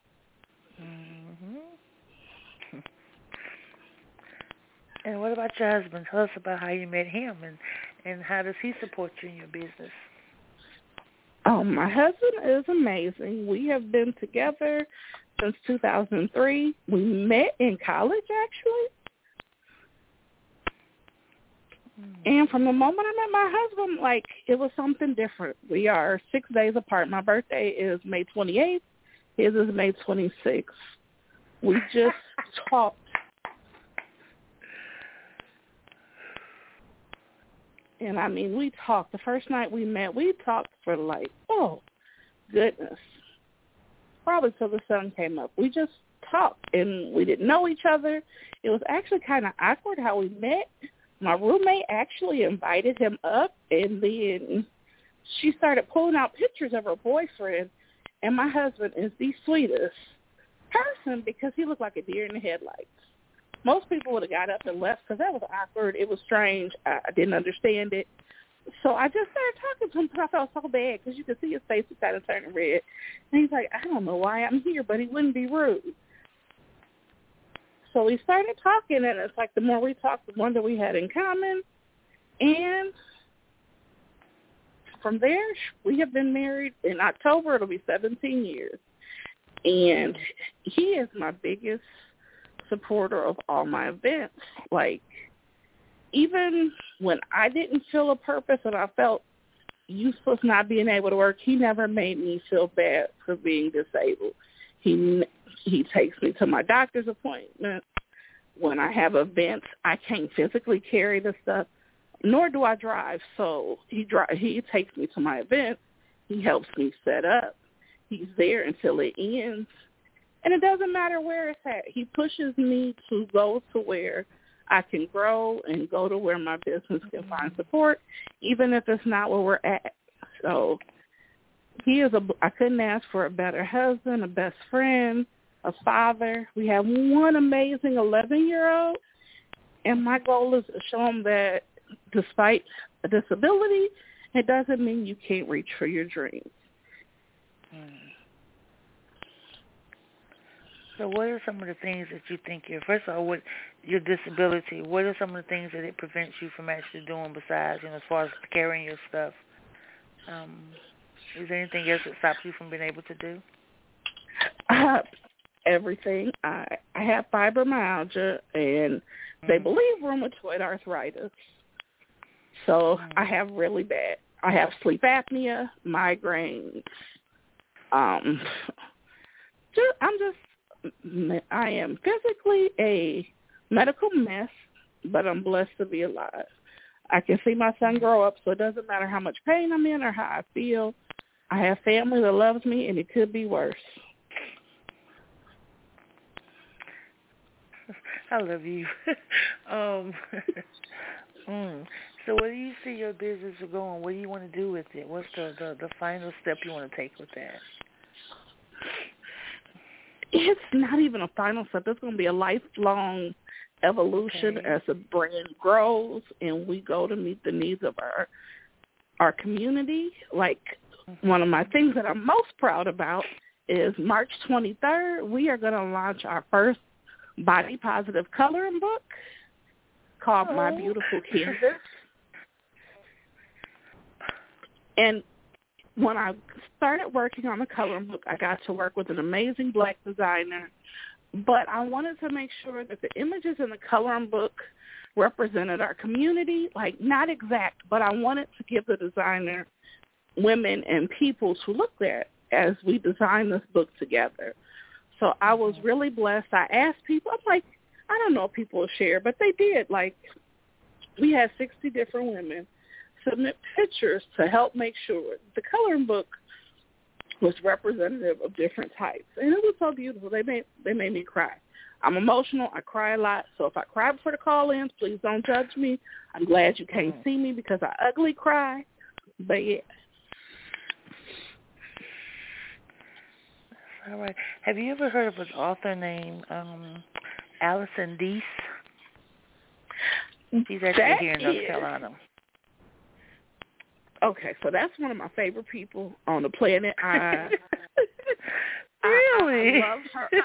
And what about your husband? Tell us about how you met him, and how does he support you in your business? My husband is amazing. We have been together since 2003. We met in college, actually. And from the moment I met my husband, it was something different. We are 6 days apart. My birthday is May 28th. His is May 26th. We just talked. And, we talked. The first night we met, we talked for oh, goodness. Probably till the sun came up. We just talked, and we didn't know each other. It was actually kind of awkward how we met. My roommate actually invited him up, and then she started pulling out pictures of her boyfriend, and my husband is the sweetest person because he looked like a deer in the headlights. Most people would have got up and left because that was awkward. It was strange. I didn't understand it. So I just started talking to him because I felt so bad because you could see his face was kind of turning red. And he's like, I don't know why I'm here, but he wouldn't be rude. So we started talking, and it's like the more we talked, the more that we had in common. And from there, we have been married. In October, it'll be 17 years. And he is my biggest supporter of all my events. even when I didn't feel a purpose and I felt useless not being able to work, he never made me feel bad for being disabled. He takes me to my doctor's appointments. When I have events, I can't physically carry the stuff, nor do I drive. So he takes me to my events. He helps me set up. He's there until it ends. And it doesn't matter where it's at. He pushes me to go to where I can grow and go to where my business can find support, even if it's not where we're at. So I couldn't ask for a better husband, a best friend, a father. We have one amazing 11-year-old, and my goal is to show him that despite a disability, it doesn't mean you can't reach for your dreams. So what are some of the things that you think first of all, with your disability, what are some of the things that it prevents you from actually doing besides, as far as carrying your stuff? Is there anything else that stops you from being able to do? Everything. I have fibromyalgia, and they believe rheumatoid arthritis. So I have really bad. I have sleep apnea, migraines. I am physically a medical mess, but I'm blessed to be alive. I can see my son grow up, so it doesn't matter how much pain I'm in or how I feel. I have family that loves me, and it could be worse. I love you. So where do you see your business going? What do you want to do with it? What's the final step you want to take with that? It's not even a final step. It's going to be a lifelong evolution as the brand grows and we go to meet the needs of our community. Like one of my things that I'm most proud about is March 23rd, we are going to launch our first body positive coloring book called My Beautiful Canvas. And when I started working on the coloring book, I got to work with an amazing black designer, but I wanted to make sure that the images in the coloring book represented our community, like not exact, but I wanted to give the designer women and people to look at as we designed this book together. So I was really blessed. I asked people, I'm like, I don't know if people will share, but they did. Like, we had 60 different women submit pictures to help make sure the coloring book was representative of different types. And it was so beautiful. They made me cry. I'm emotional. I cry a lot. So if I cry before the call-ins, please don't judge me. I'm glad you can't see me because I ugly cry. But, yeah. All right. Have you ever heard of an author named Allison Deese? She's actually here in North Carolina. Okay, so that's one of my favorite people on the planet. Really? I love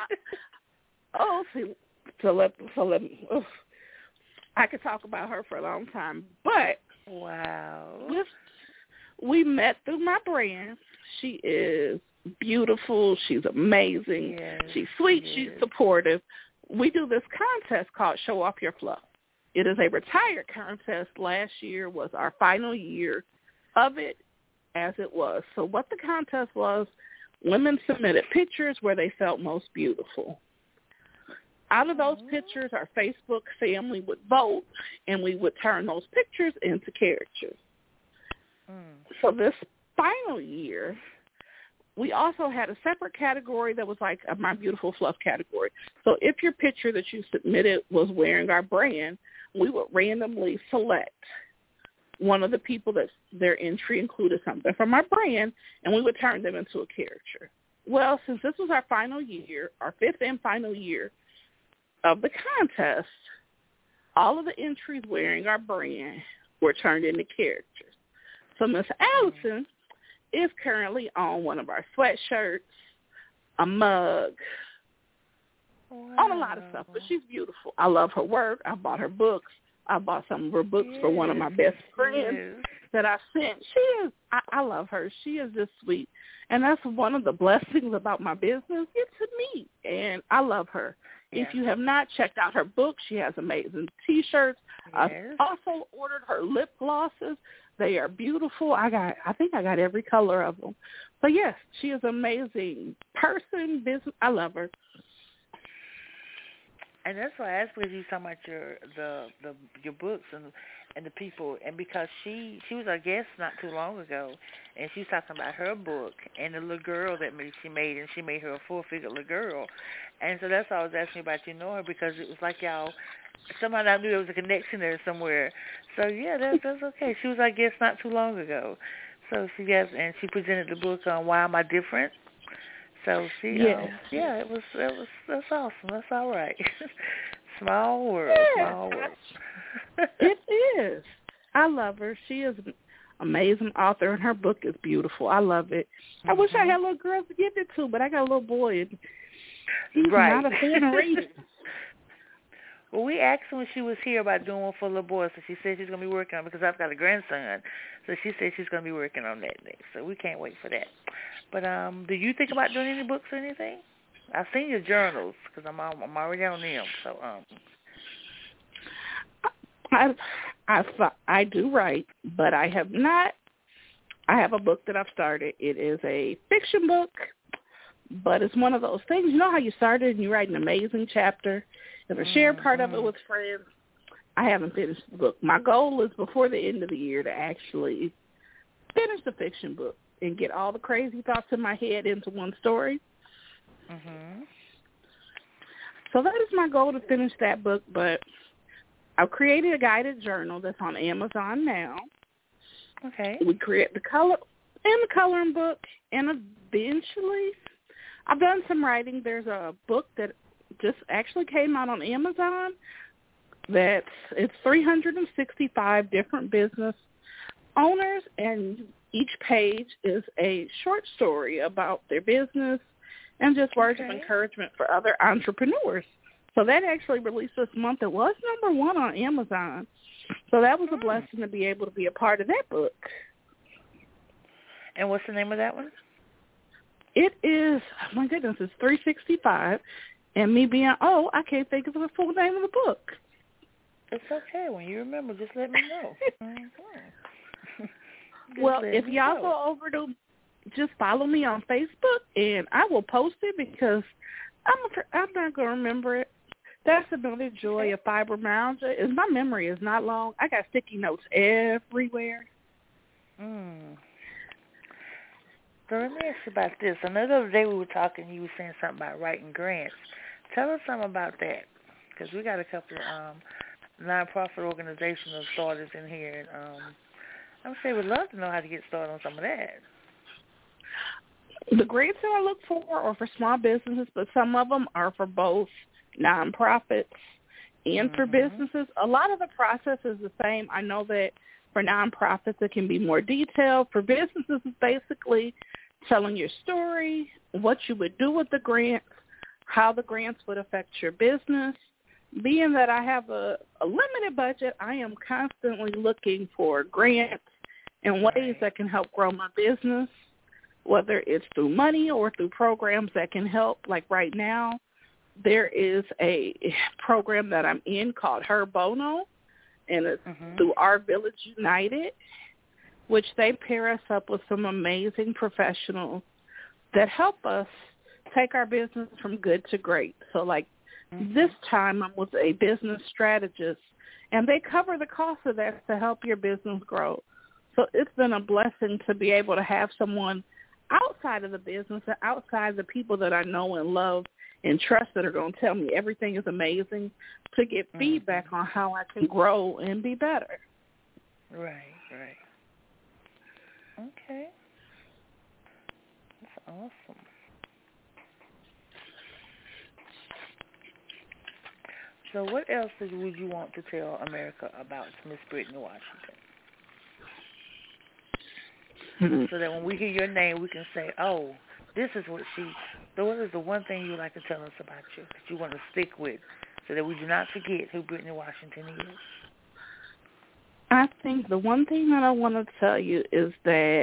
her. I could talk about her for a long time, but wow, we met through my brand. She is beautiful. She's amazing. Yes, she's sweet. She's supportive. We do this contest called Show Off Your Fluff. It is a retired contest. Last year was our final year of it as it was. So what the contest was, women submitted pictures where they felt most beautiful. Out of those pictures, our Facebook family would vote, and we would turn those pictures into characters. So this final year, we also had a separate category that was like a My Beautiful Fluff category. So if your picture that you submitted was wearing our brand, we would randomly select one of the people that their entry included something from our brand, and we would turn them into a character. Well, since this was our final year, our fifth and final year of the contest, all of the entries wearing our brand were turned into characters. So Miss Allison is currently on one of our sweatshirts, a mug, on a lot of stuff, but she's beautiful. I love her work. I bought her books. I bought some of her books for one of my best friends that I sent. I love her. She is just sweet. And that's one of the blessings about my business. It's me. And I love her. If you have not checked out her book, she has amazing T-shirts. Yes. I've also ordered her lip glosses. They are beautiful. I think I got every color of them. But yes, she is an amazing person, business. I love her. And that's why I asked because you talking about your books and the people, and because she was our guest not too long ago, and she was talking about her book and the little girl that she made, and she made her a full-figure little girl, and so that's why I was asking about you know her, because it was like y'all somehow I knew there was a connection there somewhere. So yeah, that's okay. She was our guest not too long ago, so she and she presented the book on Why Am I Different. So she, that's awesome. That's all right. Small world, small world. It is. I love her. She is an amazing author, and her book is beautiful. I love it. I wish I had little girls to give it to, but I got a little boy, and he's not a fan of reading. Well, we asked her when she was here about doing one for little boys, so she said she's going to be working on it because I've got a grandson. So she said she's going to be working on that next. So we can't wait for that. But do you think about doing any books or anything? I've seen your journals because I'm already on them. So I do write, but I have not. I have a book that I've started. It is a fiction book, but it's one of those things. You know how you started and you write an amazing chapter, and I share part of it with friends. I haven't finished the book. My goal is before the end of the year to actually finish the fiction book and get all the crazy thoughts in my head into one story. So that is my goal, to finish that book, but I've created a guided journal that's on Amazon now. Okay. We create the coloring book, and eventually I've done some writing. There's a book that just actually came out on Amazon it's 365 different business owners, and each page is a short story about their business and just words of encouragement for other entrepreneurs. So that actually released this month. It was #1 on Amazon. So that was a blessing to be able to be a part of that book. And what's the name of that one? It is, my goodness, it's 365. And me being, I can't think of the full name of the book. It's okay. When you remember, just let me know. Well, if y'all go over to, just follow me on Facebook, and I will post it because I'm not going to remember it. That's another joy of fibromyalgia, is my memory is not long. I got sticky notes everywhere. So let me ask you about this. I know the other day we were talking, you were saying something about writing grants. Tell us something about that, because we got a couple of nonprofit organizational starters in here, and I'm sure we'd love to know how to get started on some of that. The grants that I look for are for small businesses, but some of them are for both nonprofits and for businesses. A lot of the process is the same. I know that for nonprofits it can be more detailed. For businesses, it's basically telling your story, what you would do with the grants, how the grants would affect your business. Being that I have a limited budget, I am constantly looking for grants and ways that can help grow my business, whether it's through money or through programs that can help. Like right now, there is a program that I'm in called Her Bono, and it's through Our Village United, which they pair us up with some amazing professionals that help us take our business from good to great. So like this time I'm with a business strategist, and they cover the cost of that to help your business grow. So it's been a blessing to be able to have someone outside of the business and outside the people that I know and love and trust that are going to tell me everything is amazing, to get feedback on how I can grow and be better. Right. Okay. That's awesome. So what else would you want to tell America about Miss Brittany Washington? So that when we hear your name, we can say, oh, this is what is the one thing you would like to tell us about you that you want to stick with, so that we do not forget who Brittany Washington is. I think the one thing that I want to tell you is that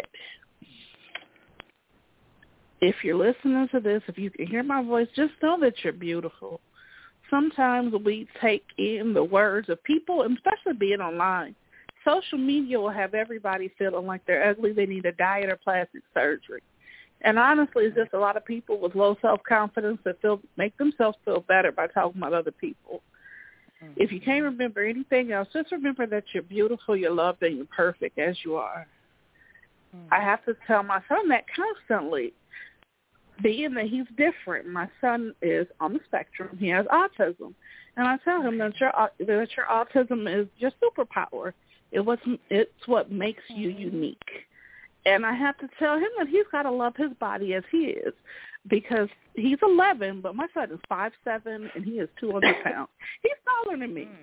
if you're listening to this, if you can hear my voice, just know that you're beautiful. sometimes we take in the words of people, and especially being online. Social media will have everybody feeling like they're ugly, they need a diet or plastic surgery. And honestly, it's just a lot of people with low self-confidence that make themselves feel better by talking about other people. Mm-hmm. If you can't remember anything else, just remember that you're beautiful, you're loved, and you're perfect as you are. Mm-hmm. I have to tell my son that constantly, being that he's different. My son is on the spectrum. He has autism. And I tell him that your autism is your superpower. It's what makes you unique. And I have to tell him that he's got to love his body as he is, because he's 11, but my son is 5'7", and he is 200 pounds. He's taller than me.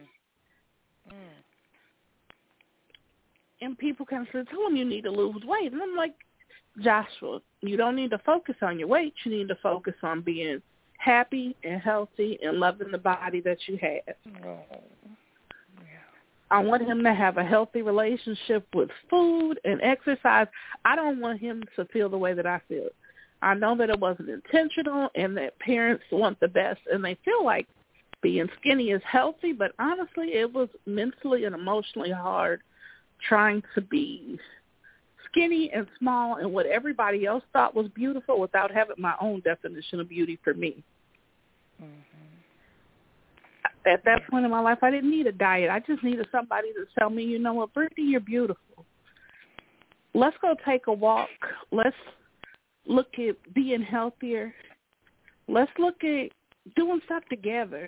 And people kind of say, tell him you need to lose weight. And I'm like, Joshua, you don't need to focus on your weight. You need to focus on being happy and healthy and loving the body that you have. I want him to have a healthy relationship with food and exercise. I don't want him to feel the way that I feel. I know that it wasn't intentional and that parents want the best and they feel like being skinny is healthy, but honestly, it was mentally and emotionally hard trying to be skinny and small and what everybody else thought was beautiful without having my own definition of beauty for me. Mm-hmm. At that point in my life, I didn't need a diet. I just needed somebody to tell me, you know what, Brittany, you're beautiful. Let's go take a walk. Let's look at being healthier. Let's look at doing stuff together.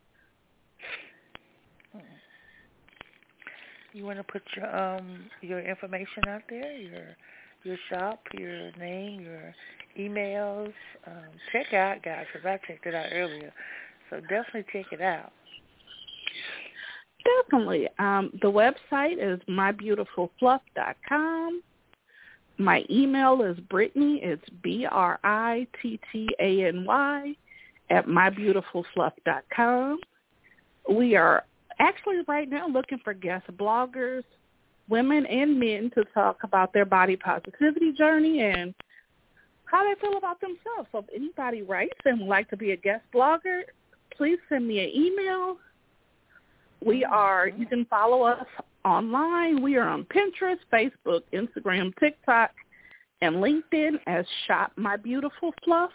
You want to put your information out there, your shop, your name, your emails? Check it out, guys, because I checked it out earlier. So definitely check it out. Definitely. The website is mybeautifulfluff.com. My email is Brittany. It's BRITTANY at mybeautifulfluff.com. We are actually right now looking for guest bloggers, women and men, to talk about their body positivity journey and how they feel about themselves. So if anybody writes and would like to be a guest blogger, please send me an email. You can follow us online. We are on Pinterest, Facebook, Instagram, TikTok, and LinkedIn as Shop My Beautiful Fluff.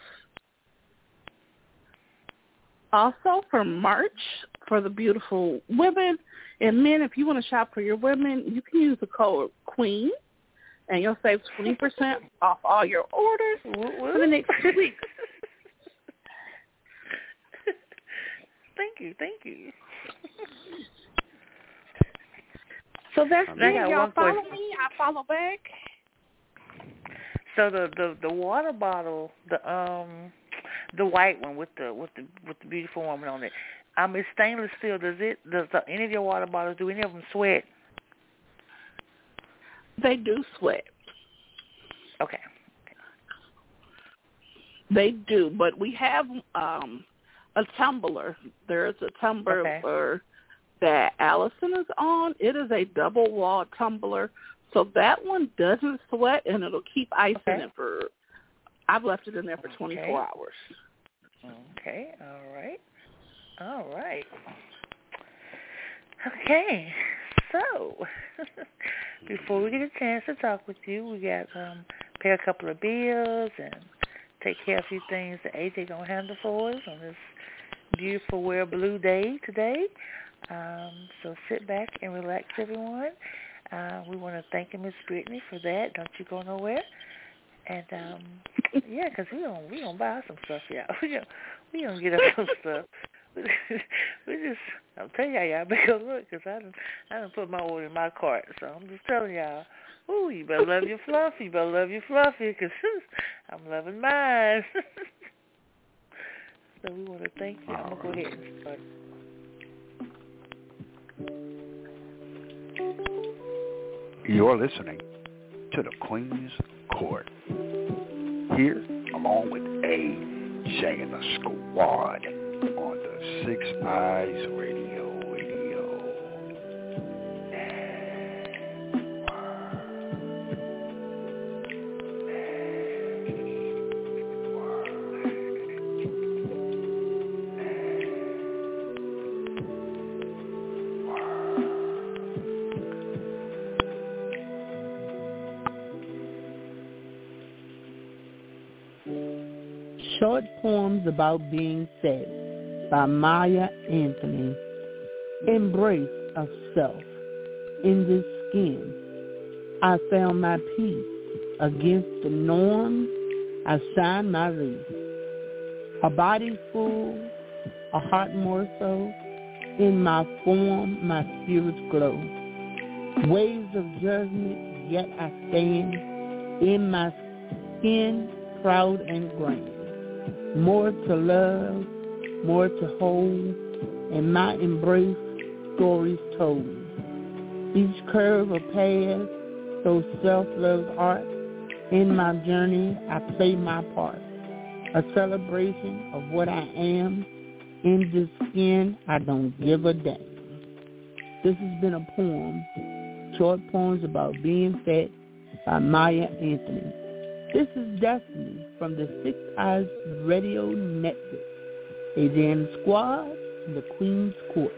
Also, for March, for the beautiful women and men, if you want to shop for your women, you can use the code QUEEN, and you'll save 20% off all your orders for the next 2 weeks. Thank you. So that's it. Y'all follow me. I follow back. So the water bottle, the white one with the beautiful woman on it, it's stainless steel. Does any of your water bottles, do any of them sweat? They do sweat. Okay. They do, but we have a tumbler. There's a tumbler that Allison is on. It is a double-wall tumbler, so that one doesn't sweat, and it'll keep ice in it I've left it in there for 24 hours. Okay, all right. Okay, so before we get a chance to talk with you, we got pay a couple of bills and take care of a few things that AJ gonna handle for us on this beautiful Wear Blue day today. So sit back and relax, everyone. We want to thank Miss Brittany for that. Don't you go nowhere. And yeah, because we gonna buy some stuff, y'all. We gonna get us some stuff. We just, I'm telling y'all better look, because I done put my order in my cart. So I'm just telling y'all, ooh, you better love your fluffy. You better love your fluffy, because I'm loving mine. So we want to thank you. I'm gonna go ahead and start. You're listening to the Queen's Court. Here, along with AJ and the squad on the Six Eyes Radio. Short Poems About Being Fed by Maya Anthony. Embrace of self. In this skin, I found my peace. Against the norm, I signed my lease. A body full, a heart more so. In my form, my spirit's glow. Waves of judgment, yet I stand. In my skin, proud and grand. More to love, more to hold. In my embrace, stories told. Each curve a path, so self-love's art. In my journey, I play my part. A celebration of what I am. In this skin, I don't give a damn. This has been a poem, Short Poems About Being Fed by Maya Anthony. This is Destiny from the Six Eyes Radio Network. AJ and the Squad in the Queen's Court.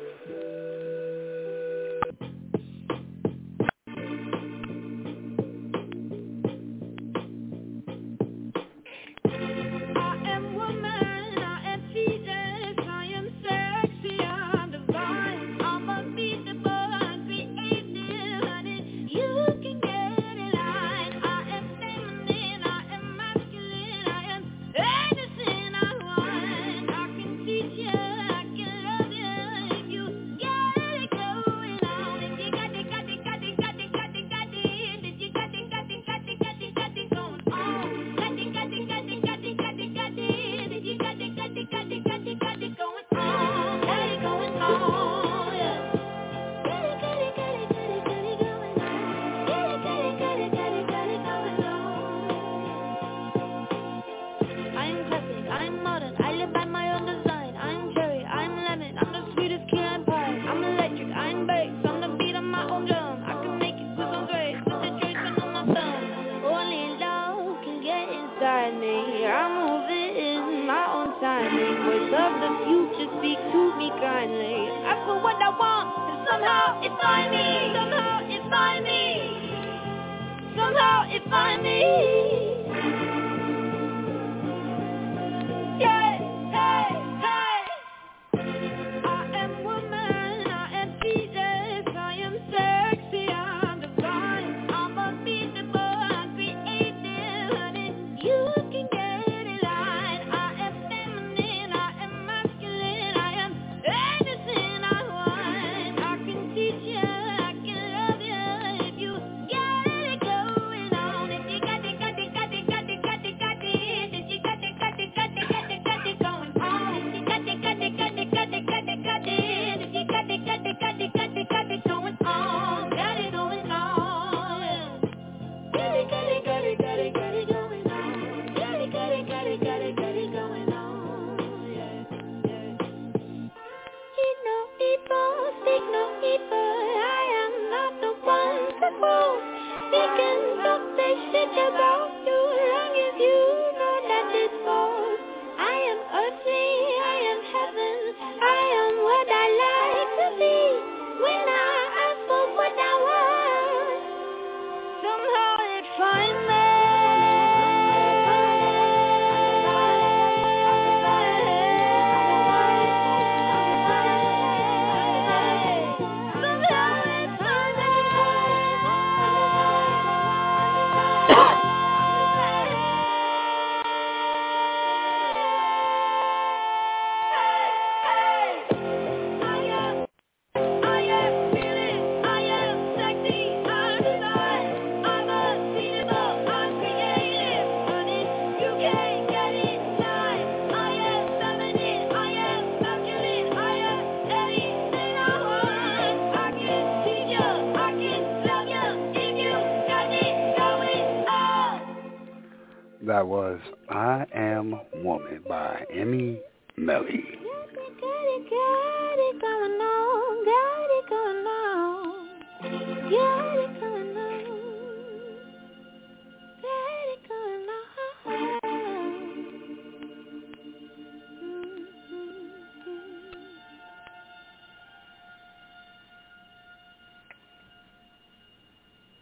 That was I Am Woman by Emmy Melly.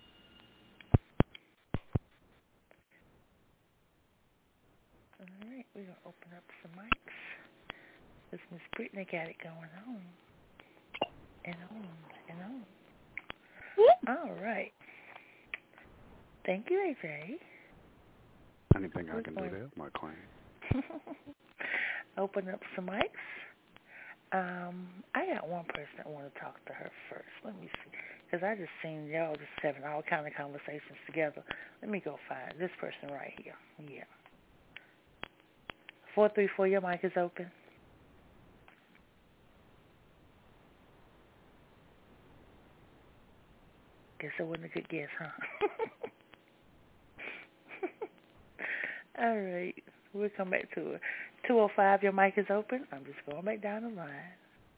All right. open up some mics. Because Miss Brittany got it going on. And on. All right. Thank you, AJ. Anything I can do there, my queen. Open up some mics. I got one person I want to talk to her first. Let me see. Because I just seen y'all just having all kind of conversations together. Let me go find this person right here. Yeah. 434, your mic is open. Guess it wasn't a good guess, huh? All right. We'll come back to her. 205, your mic is open. I'm just going back down the line.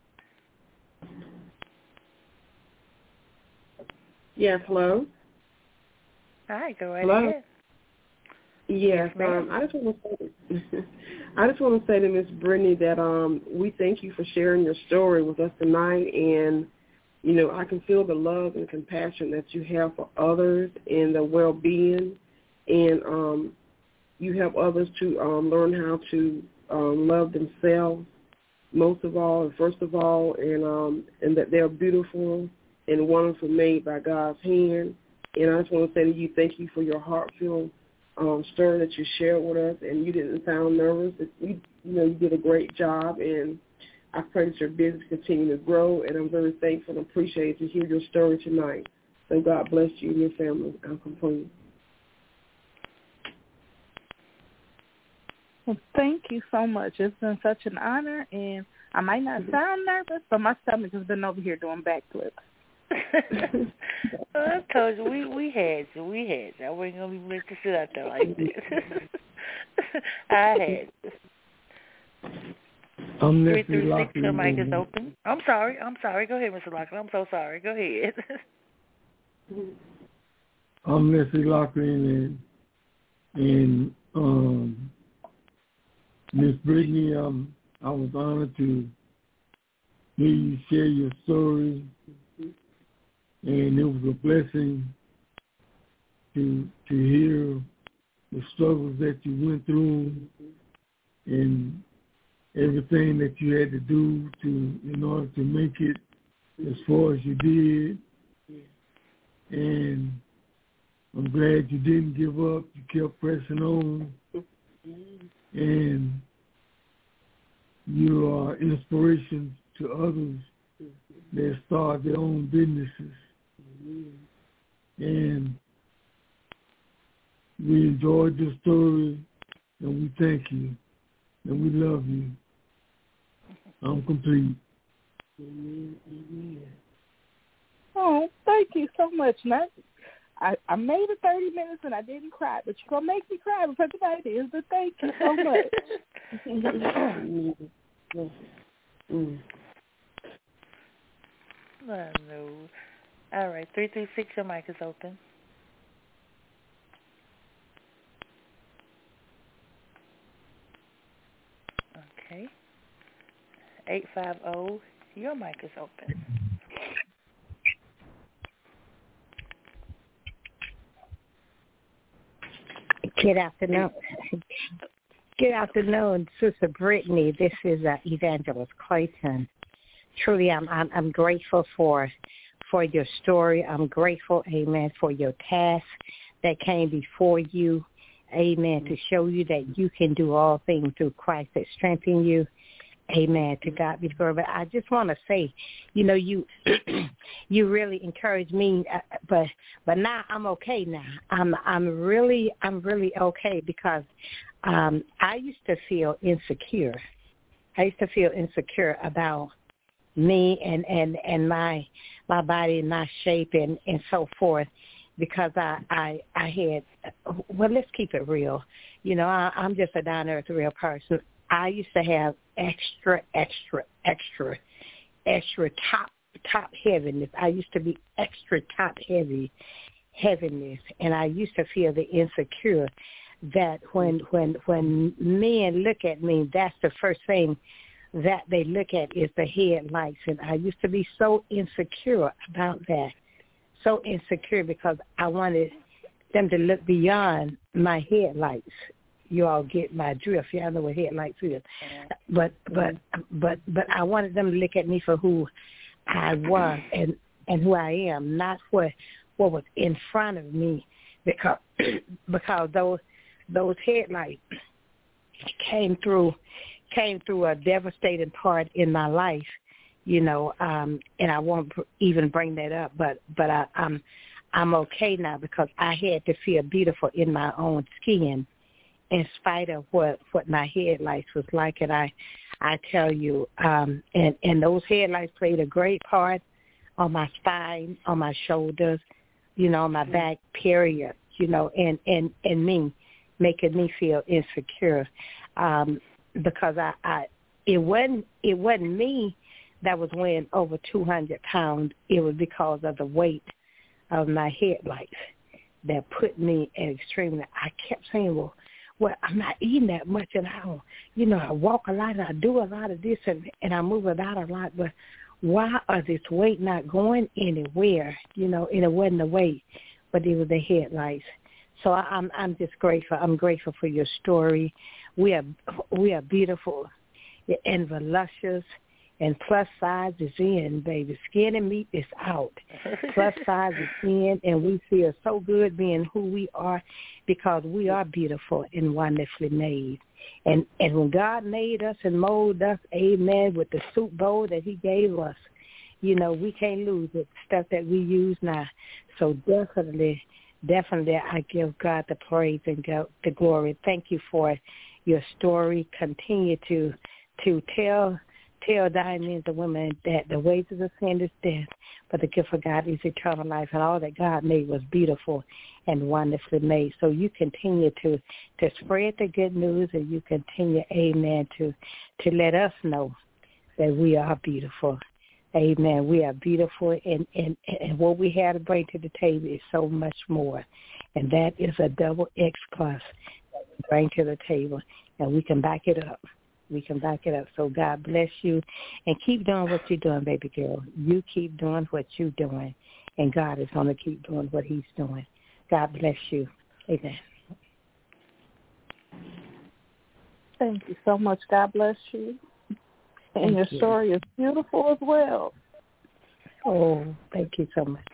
Yes, hello. Hi, go right Hello? ahead. Yes, I just want to say to Miss Brittany that we thank you for sharing your story with us tonight, and you know I can feel the love and compassion that you have for others and the well-being, and you help others to learn how to love themselves most of all and first of all, and that they're beautiful and wonderful, made by God's hand. And I just want to say to you, thank you for your heartfelt story that you shared with us, and you didn't sound nervous. You did a great job, and I pray that your business continue to grow, and I'm very thankful and appreciative to hear your story tonight. So God bless you and your family. I'm complete. Well, thank you so much. It's been such an honor, and I might not sound nervous, but my stomach has been over here doing backflips. I told you, we had you. I wasn't going to be let you sit out there like this. I had you. 336, your mic is open. I'm sorry. Go ahead, Mr. Lockley. I'm so sorry. Go ahead. I'm Leslie Loughlin, and Miss Brittany, I was honored to hear you share your story, and it was a blessing to hear the struggles that you went through and everything that you had to do in order to make it as far as you did. And I'm glad you didn't give up. You kept pressing on. And you are inspiration to others that start their own businesses. And we enjoyed your story, and we thank you, and we love you. I'm complete. Oh, thank you so much, Matt. I made it 30 minutes and I didn't cry, but you're going to make me cry because tonight is the thank you so much. I know. All right, 336, your mic is open. Okay. 850, your mic is open. Good afternoon. Good afternoon, Sister Brittany. This is Evangelist Clayton. Truly, I'm grateful for your story. I'm grateful, amen, for your task that came before you, amen, to show you that you can do all things through Christ that strengthens you. Amen. To God be the glory. But I just want to say, you you really encouraged me, but now I'm okay. Now I'm really okay because I used to feel insecure. I used to feel insecure about me and my body and my shape and so forth because I had, well, let's keep it real. I'm just a down earth real person. I used to have extra top heaviness. I used to be extra top heaviness, and I used to feel the insecure that when men look at me, that's the first thing that they look at is the headlights, and I used to be so insecure about that, so insecure because I wanted them to look beyond my headlights. you all get my drift. Y'all know what headlights is. But I wanted them to look at me for who I was and who I am, not what was in front of me, because those headlights came through a devastating part in my life, and I won't even bring that up, but I'm okay now because I had to feel beautiful in my own skin in spite of what my headlights was like. And I tell you, and those headlights played a great part on my spine, on my shoulders, on my back, period, and me, making me feel insecure. Because it wasn't me that was weighing over 200 pounds. It was because of the weight of my headlights that put me at extremely. I kept saying, well, I'm not eating that much, and I walk a lot, and I do a lot of this, and I move about a lot, but why is this weight not going anywhere? And it wasn't the weight, but it was the headlights. So I'm just grateful. I'm grateful for your story. We are beautiful and voluptuous, and plus size is in, baby. Skin and meat is out. Plus size is in, and we feel so good being who we are because we are beautiful and wonderfully made. And when God made us and molded us, amen, with the soup bowl that he gave us, we can't lose it, stuff that we use now. So definitely I give God the praise and the glory. Thank you for your story. Continue to tell dying the women that the wages of sin is death, but the gift of God is eternal life, and all that God made was beautiful and wonderfully made. So you continue to spread the good news, and you continue, amen, to let us know that we are beautiful. Amen. We are beautiful, and what we have to bring to the table is so much more, and that is a double X plus that we bring to the table, and we can back it up. So God bless you, and keep doing what you're doing, baby girl. You keep doing what you're doing, and God is going to keep doing what he's doing. God bless you. Amen. Thank you so much. God bless you. And your story is beautiful as well. Oh, thank you so much.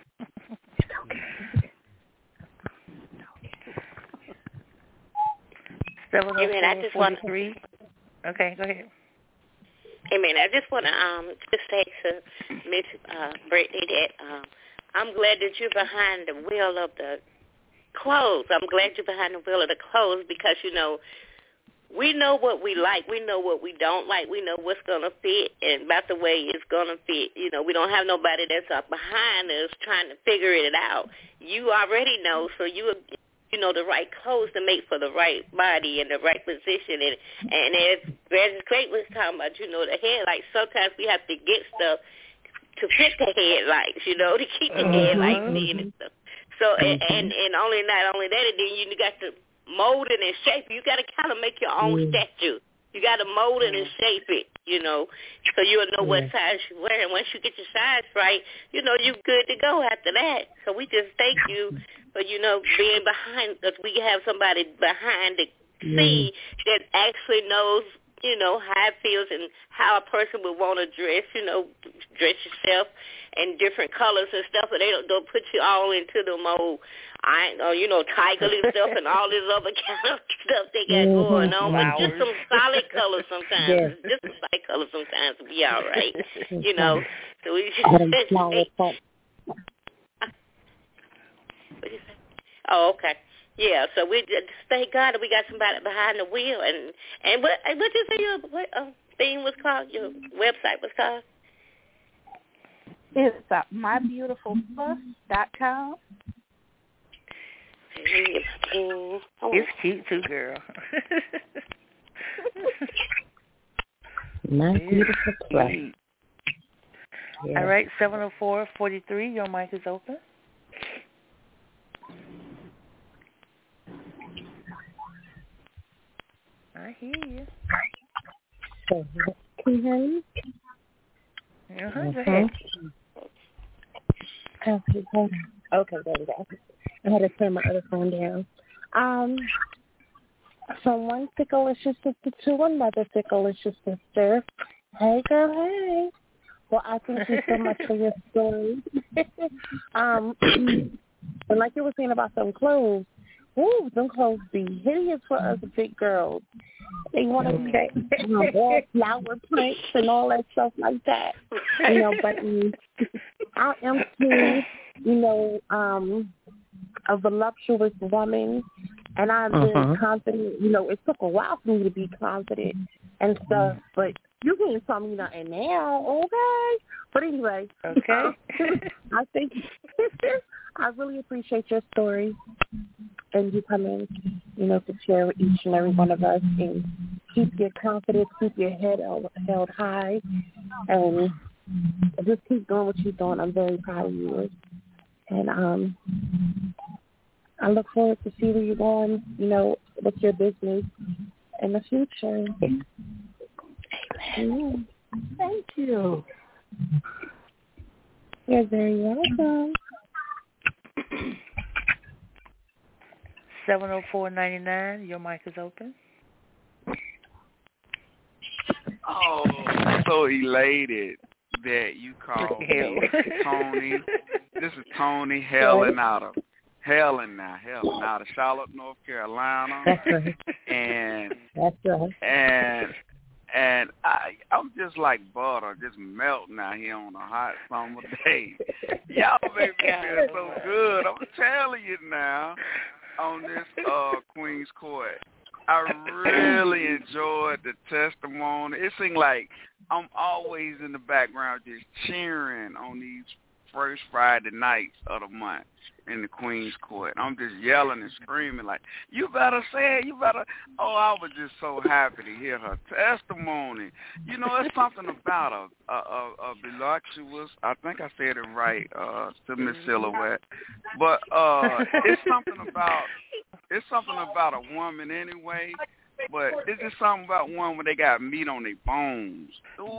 Amen. I just want to. Okay, go ahead. Amen. I just want to just say to Miss Brittany that I'm glad that you're behind the wheel of the clothes. I'm glad you're behind the wheel of the clothes because we know what we like. We know what we don't like. We know what's going to fit and about the way it's going to fit. We don't have nobody that's up behind us trying to figure it out. You already know, so you know the right clothes to make for the right body and the right position. And as Reggie Craig was talking about, the headlights, sometimes we have to get stuff to fit the headlights, to keep the headlights in and stuff. So, and not only that, and then you got to mold it and shape it. You got to kind of make your own statue. You got to mold it and shape it, so you'll know what size you wear. And once you get your size right, you're good to go after that. So we just thank you for, being behind us. We have somebody behind the scene that actually knows, how it feels and how a person would want to dress, dress yourself in different colors and stuff, but they don't put you all into the old, Tiger Leaf stuff and all this other kind of stuff they got going on. But just some solid colors sometimes. Just some solid colors sometimes will be all right, So we just Oh, okay. Yeah, so we just thank God that we got somebody behind the wheel. And what did you say your thing was called? Your website was called? It's mybeautifulplus.com. It's cute too, girl. My beautiful plus. Yeah. All right, 704-43, your mic is open. I hear you. Can you hear me? Go ahead. Okay, there we go. I had to turn my other phone down. From one Fickalicious sister to another Fickalicious sister. Hey, girl, hey. Well, I thank you so much for your story. And like you were saying about them clothes, ooh, them clothes be hideous for us big girls. They want to be all flower prints and all that stuff like that. You know, but I am too, you know, a voluptuous woman, and I'm very confident. You know, it took a while for me to be confident and stuff, but you can't tell me nothing now, okay? But anyway, okay. I think I really appreciate your story and you coming, you know, to share with each and every one of us, and keep your confidence, keep your head held high, and just keep doing what you're doing. I'm very proud of you, and I look forward to see where you're going, you know, with your business in the future. Amen. Thank you. You're very welcome. 704-99, your mic is open. Oh, I'm so elated that you called me. Tony. This is Tony Helen out of Charlotte, North Carolina. That's right. And that's right. And I'm just like butter, just melting out here on a hot summer day. Y'all make me feel so good. I'm telling you now, on this Queen's Court, I really enjoyed the testimony. It seemed like I'm always in the background just cheering on these first Friday nights of the month in the Queen's Court. I'm just yelling and screaming like, you better say it, you better. Oh, I was just so happy to hear her testimony. You know, it's something about a voluptuous, I think I said it right, to Miss Silhouette, but it's something about a woman anyway. But it's just something about one when they got meat on their bones. Ooh,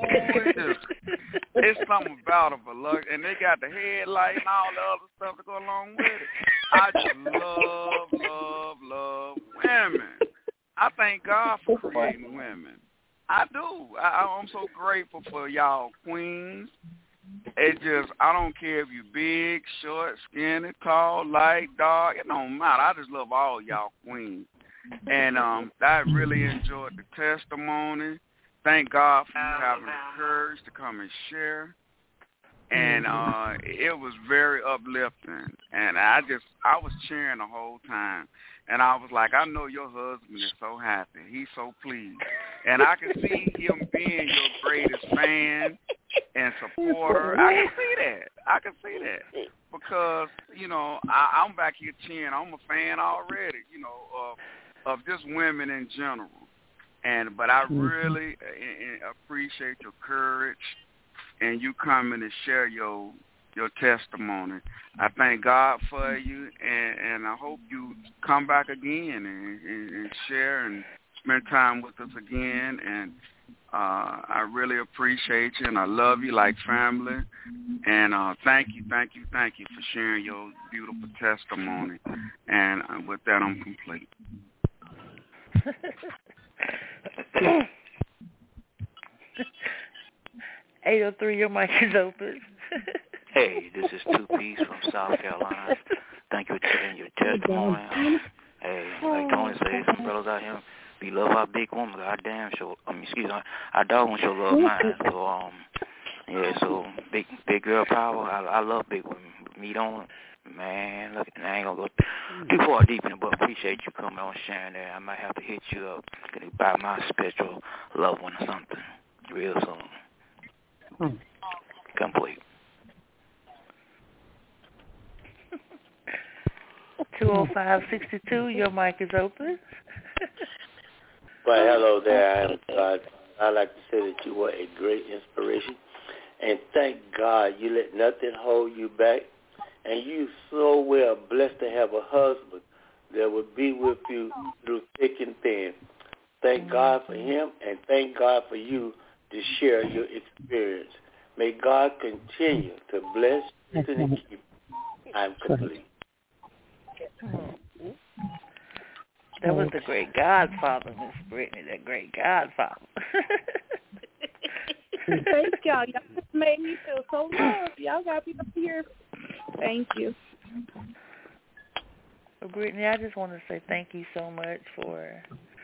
it's something about a look, and they got the headlight and all the other stuff to go along with it. I just love women. I thank God for creating women. I do. I'm so grateful for y'all queens. It just, I don't care if you're big, short, skinny, tall, light, dark. It don't matter. I just love all y'all queens. And I really enjoyed the testimony. Thank God for you having the courage to come and share. And it was very uplifting. And I was cheering the whole time. And I was like, I know your husband is so happy. He's so pleased. And I can see him being your greatest fan and supporter. I can see that. Because, you know, I'm back here cheering. I'm a fan already, you know, of just women in general. But I really appreciate your courage and you coming to share your testimony. I thank God for you, and I hope you come back again and share and spend time with us again. And I really appreciate you, and I love you like family. And thank you for sharing your beautiful testimony. And with that, I'm complete. 803, your mic is open. Hey, this is Two Piece from South Carolina. Thank you for sharing your testimony. Hey, like Tony said, some brothers out here, we love our big woman. Our dog won't show love mine. So, so big girl power. I love big women. Meat on it. Man, look, I ain't going to go too far deep in it, but appreciate you coming on sharing that. I might have to hit you up by my spiritual loved one or something real soon. Complete. 205-62, your mic is open. Well, hello there. I'd like to say that you were a great inspiration. And thank God you let nothing hold you back. And you so well blessed to have a husband that would be with you through thick and thin. Thank God for him, and thank God for you to share your experience. May God continue to bless you and keep you. I'm complete. That was the great Godfather, Miss Brittany, that great Godfather. Thank y'all. Y'all just made me feel so loved. Y'all got me up here. Thank you. Well, Brittany, I just want to say thank you so much for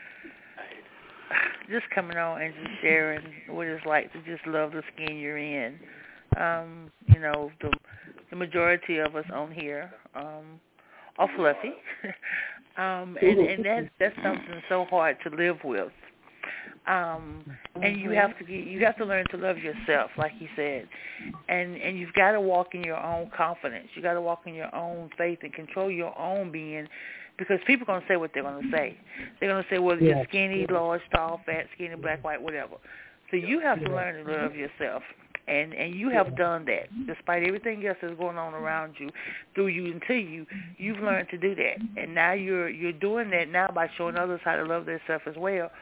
just coming on and just sharing what it's like to just love the skin you're in. You know, the majority of us on here are fluffy, and that's something so hard to live with. And you have to learn to love yourself, like you said, and you've got to walk in your own confidence. You got to walk in your own faith and control your own being, because people are going to say what they're going to say. They're going to say whether you're skinny, large, tall, fat, skinny, black, white, whatever. So you have to learn to love yourself. And you have done that. Despite everything else that's going on around you, through you and to you, you've learned to do that. And now you're doing that now by showing others how to love themselves as well.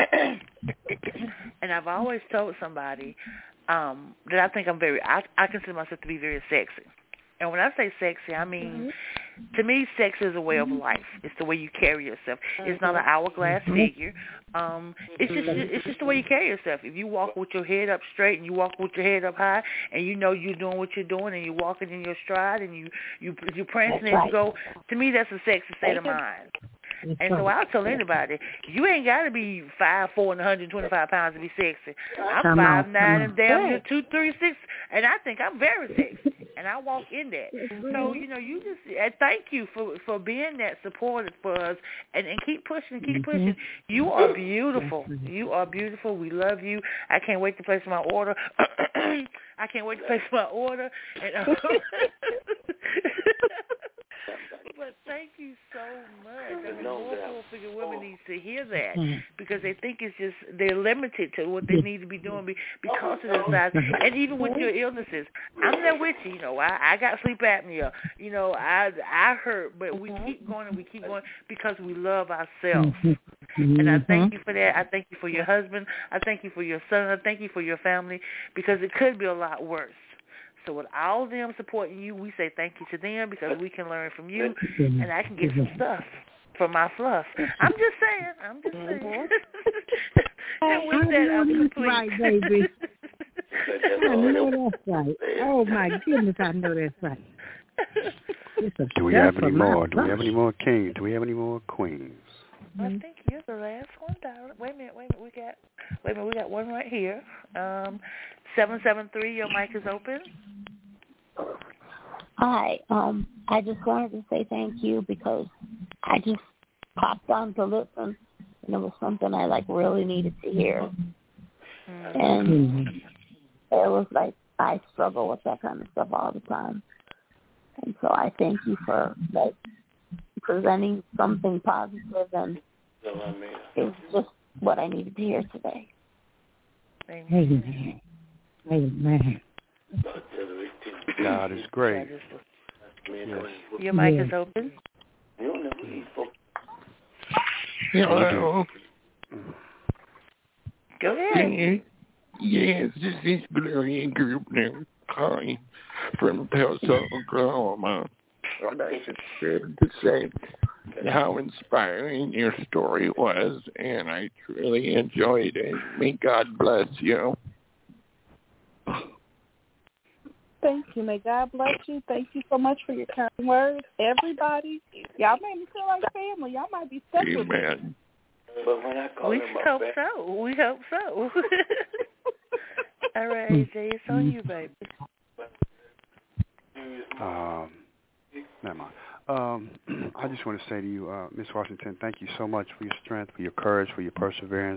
And I've always told somebody that I think I consider myself to be very sexy. And when I say sexy, I mean, to me, sex is a way of life. It's the way you carry yourself. It's not an hourglass figure. It's just the way you carry yourself. If you walk with your head up straight and you walk with your head up high, and you know you're doing what you're doing, and you're walking in your stride, and you're prancing as you go, to me, that's a sexy state of mind. And so I'll tell anybody, you ain't got to be 5'4" and 125 pounds to be sexy. I'm 5'9" and damn near 236, and I think I'm very sexy, and I walk in that. So, you know, you just thank you for being that supportive for us, and keep pushing, pushing. You are beautiful. You are beautiful. We love you. I can't wait to place my order. I can't wait to place my order. And, but thank you so much. I mean, more full-figure women need to hear that, because they think they're limited to what they need to be doing because of their size. And even with your illnesses, I'm there with you. You know, I got sleep apnea. You know, I hurt, but we keep going and we keep going because we love ourselves. And I thank you for that. I thank you for your husband. I thank you for your son. I thank you for your family, because it could be a lot worse. So with all of them supporting you, we say thank you to them, because we can learn from you, and I can get some stuff from my fluff. I'm just saying. And with that, I'm complete. Right, baby. I know that's right. Oh, my goodness, I know that's right. Do we have any more? Do we have any more kings? Do we have any more queens? I think you're the last one, darling. Wait a minute. We got one right here. 773, your mic is open. Hi. I just wanted to say thank you, because I just popped on to listen, and it was something I really needed to hear. And it was like I struggle with that kind of stuff all the time. And so I thank you for presenting something positive, and it's just what I needed to hear today. Amen. Amen. God is great. Yes. Your mic is open. Hello. Go ahead. Yes, this is Gloria Group now calling from Tulsa, Oklahoma. I just wanted to say how inspiring your story was, and I truly enjoyed it. May God bless you. Thank you. May God bless you. Thank you so much for your kind words. Everybody, y'all made me feel like family. Y'all might be stuck with me. Amen. We hope so. All right, AJ, it's on you, baby. Never mind. I just want to say to you, Ms. Washington, thank you so much for your strength, for your courage, for your perseverance.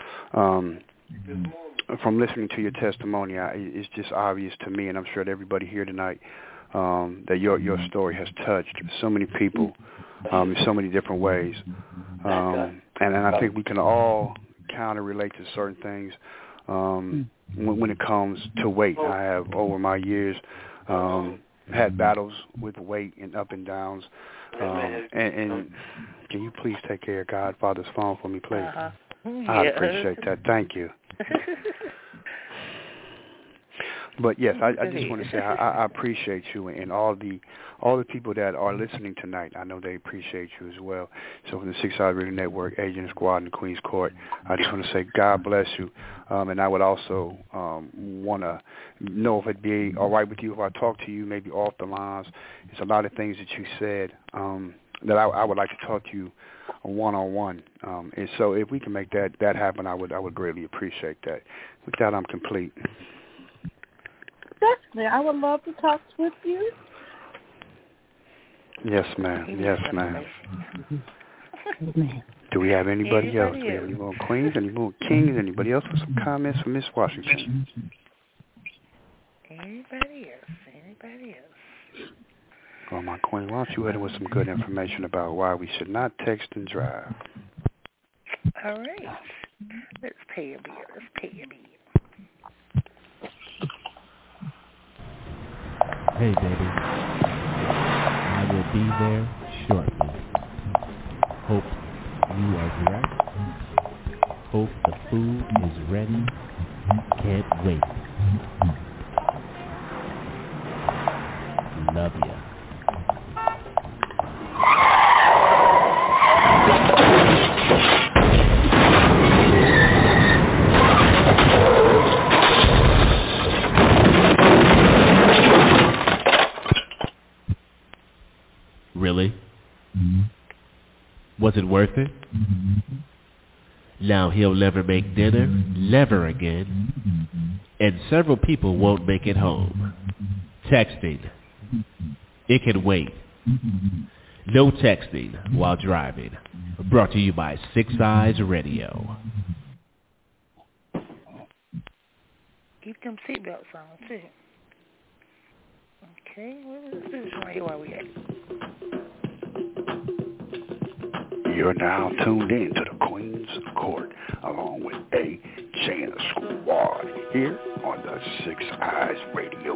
From listening to your testimony, it's just obvious to me, and I'm sure that everybody here tonight, that your story has touched so many people in so many different ways. And I think we can all kind of relate to certain things when it comes to weight. I have, over my years, had battles with weight and up and downs. And can you please take care of Godfather's phone for me, please? I appreciate that. Thank you. But yes, I just want to say I appreciate you and all the people that are listening tonight. I know they appreciate you as well. So from the 6 Eyes Radio Network, Agent Squad, and Queen's Court, I just want to say God bless you. And I would also want to know if it'd be all right with you if I talk to you maybe off the lines. There's a lot of things that you said that I would like to talk to you one-on-one. And so if we can make that happen, I would greatly appreciate that. With that, I'm complete. Definitely. I would love to talk with you. Yes, ma'am. Yes, ma'am. Do we have anybody else? Do we have any more queens, any more kings? Anybody else with some comments from Miss Washington? Anybody else? Well, my queen, why don't you hit her with some good information about why we should not text and drive? All right. Let's pay a bill. Hey, baby. I will be there shortly. Hope you are dressed. Hope the food is ready. Can't wait. Love ya. Really? Was it worth it? Now he'll never make dinner, never again, and several people won't make it home. Texting. It can wait. No texting while driving. Brought to you by 6 Eyes Radio. Keep them seatbelts on, too. Okay, let's do this right here while we at. You're now tuned in to the Queen's Court, along with AJ and the Squad, here on the 6 Eyes Radio.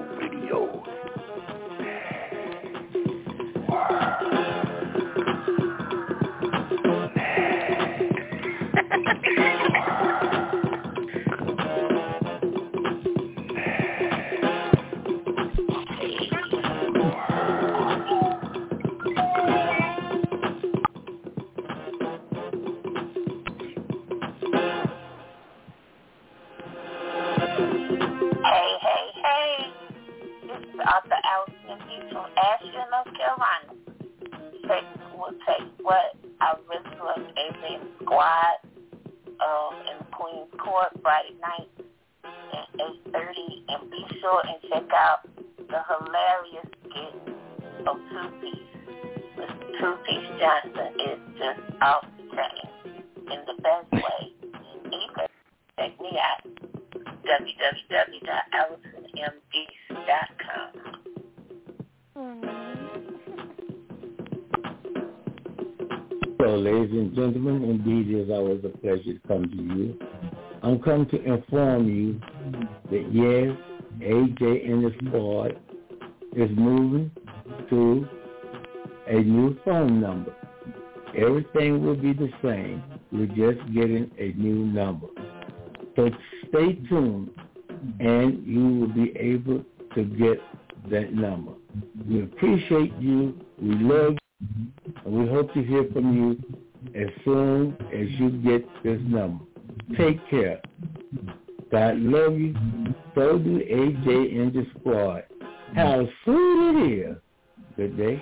So, ladies and gentlemen, indeed it is always a pleasure to come to you. I'm come to inform you that yes, AJ and the Squad is moving to a new phone number. Everything will be the same. We're just getting a new number. So stay tuned and you will be able to get that number. We appreciate you. We love you. And we hope to hear from you as soon as you get this number. Take care. God love you. So do AJ and the Squad. How sweet it is. Good day.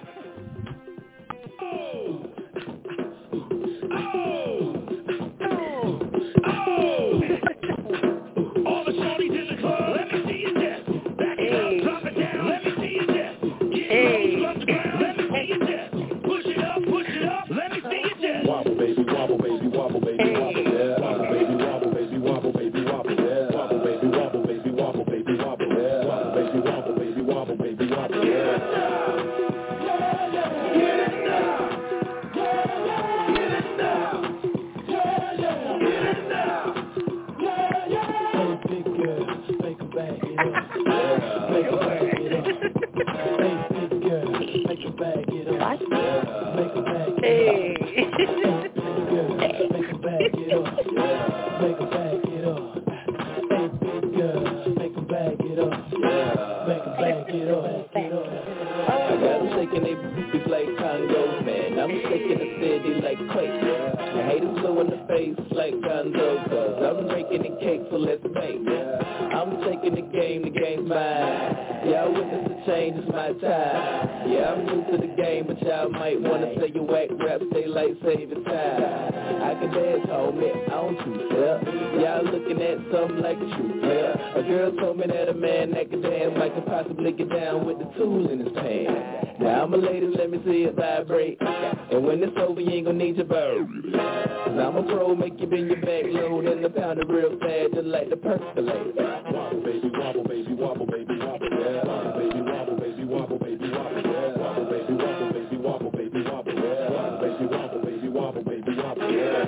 waist like Gonzo, cause I'm breaking the cake, so let's bake. I'm taking the game's mine. Y'all witness the change, it's my time. Yeah, I'm new to the game, but y'all might wanna say your whack rap, stay like saving time. I can dance, homie, I don't you step. Y'all looking at something like a true player. A girl told me that a man that can dance might could possibly get down with the tool in his pants. Now I'm a lady, let me see it vibrate. And when it's over, you ain't gonna need your bird. Cause I'm a pro, make you bend your back low, then the pound it real fast, just like the percolate. Wobble, baby, wobble, baby, wobble, baby, wobble, yeah. Wobble, baby, wobble, baby, wobble, baby, wobble, yeah. Wobble, baby, wobble, baby, wobble, baby, wobble, yeah. Wobble, baby, wobble, baby, wobble, baby, wobble, yeah.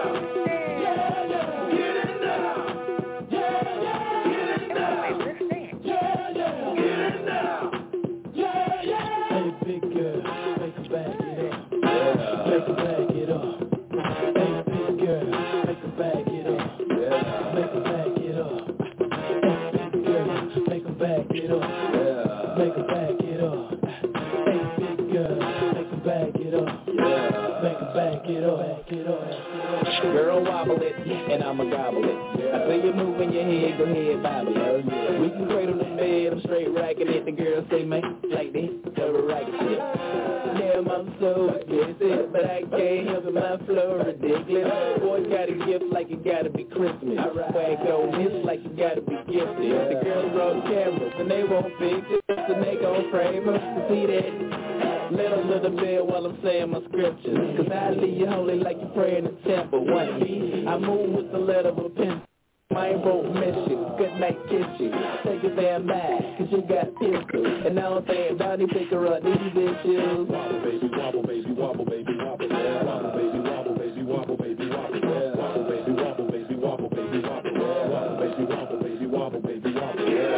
Make her back it up. Hey, big girl, make her back it up. Make her back it up. Hey, big girl, make her back it up. Make her back it up. Hey, big girl, make her back it up. Make her back it up. Girl, wobble it, and I'ma gobble it. I see you moving your head, go ahead, bobble it. We can cradle the bed, I'm straight racking it. The girl say, man, like this, so racket it. Damn, I'm so explicit, but I can't help it, my flow ridiculous. Boy, got a gift like it gotta be Christmas. Swag on this like it gotta be gifted. The girls roll cameras, and they won't fix it, and they gon' frame us. See that? Little bit while I'm saying my scriptures. Cause I leave you holy like you pray in the temple. One beat, I move with the letter of a pen. My won't miss you, good night kiss you. Take your damn back, cause you got pistols. And now I'm saying, Donnie, pick her up, these issues. Wobble, baby, wobble, baby, wobble, baby, wobble, yeah. Wobble, baby, wobble, baby, wobble, baby, wobble, yeah. Wobble, baby, wobble, baby, wobble, baby, wobble, yeah. Wobble, baby, wobble, baby, wobble, baby, wobble, yeah.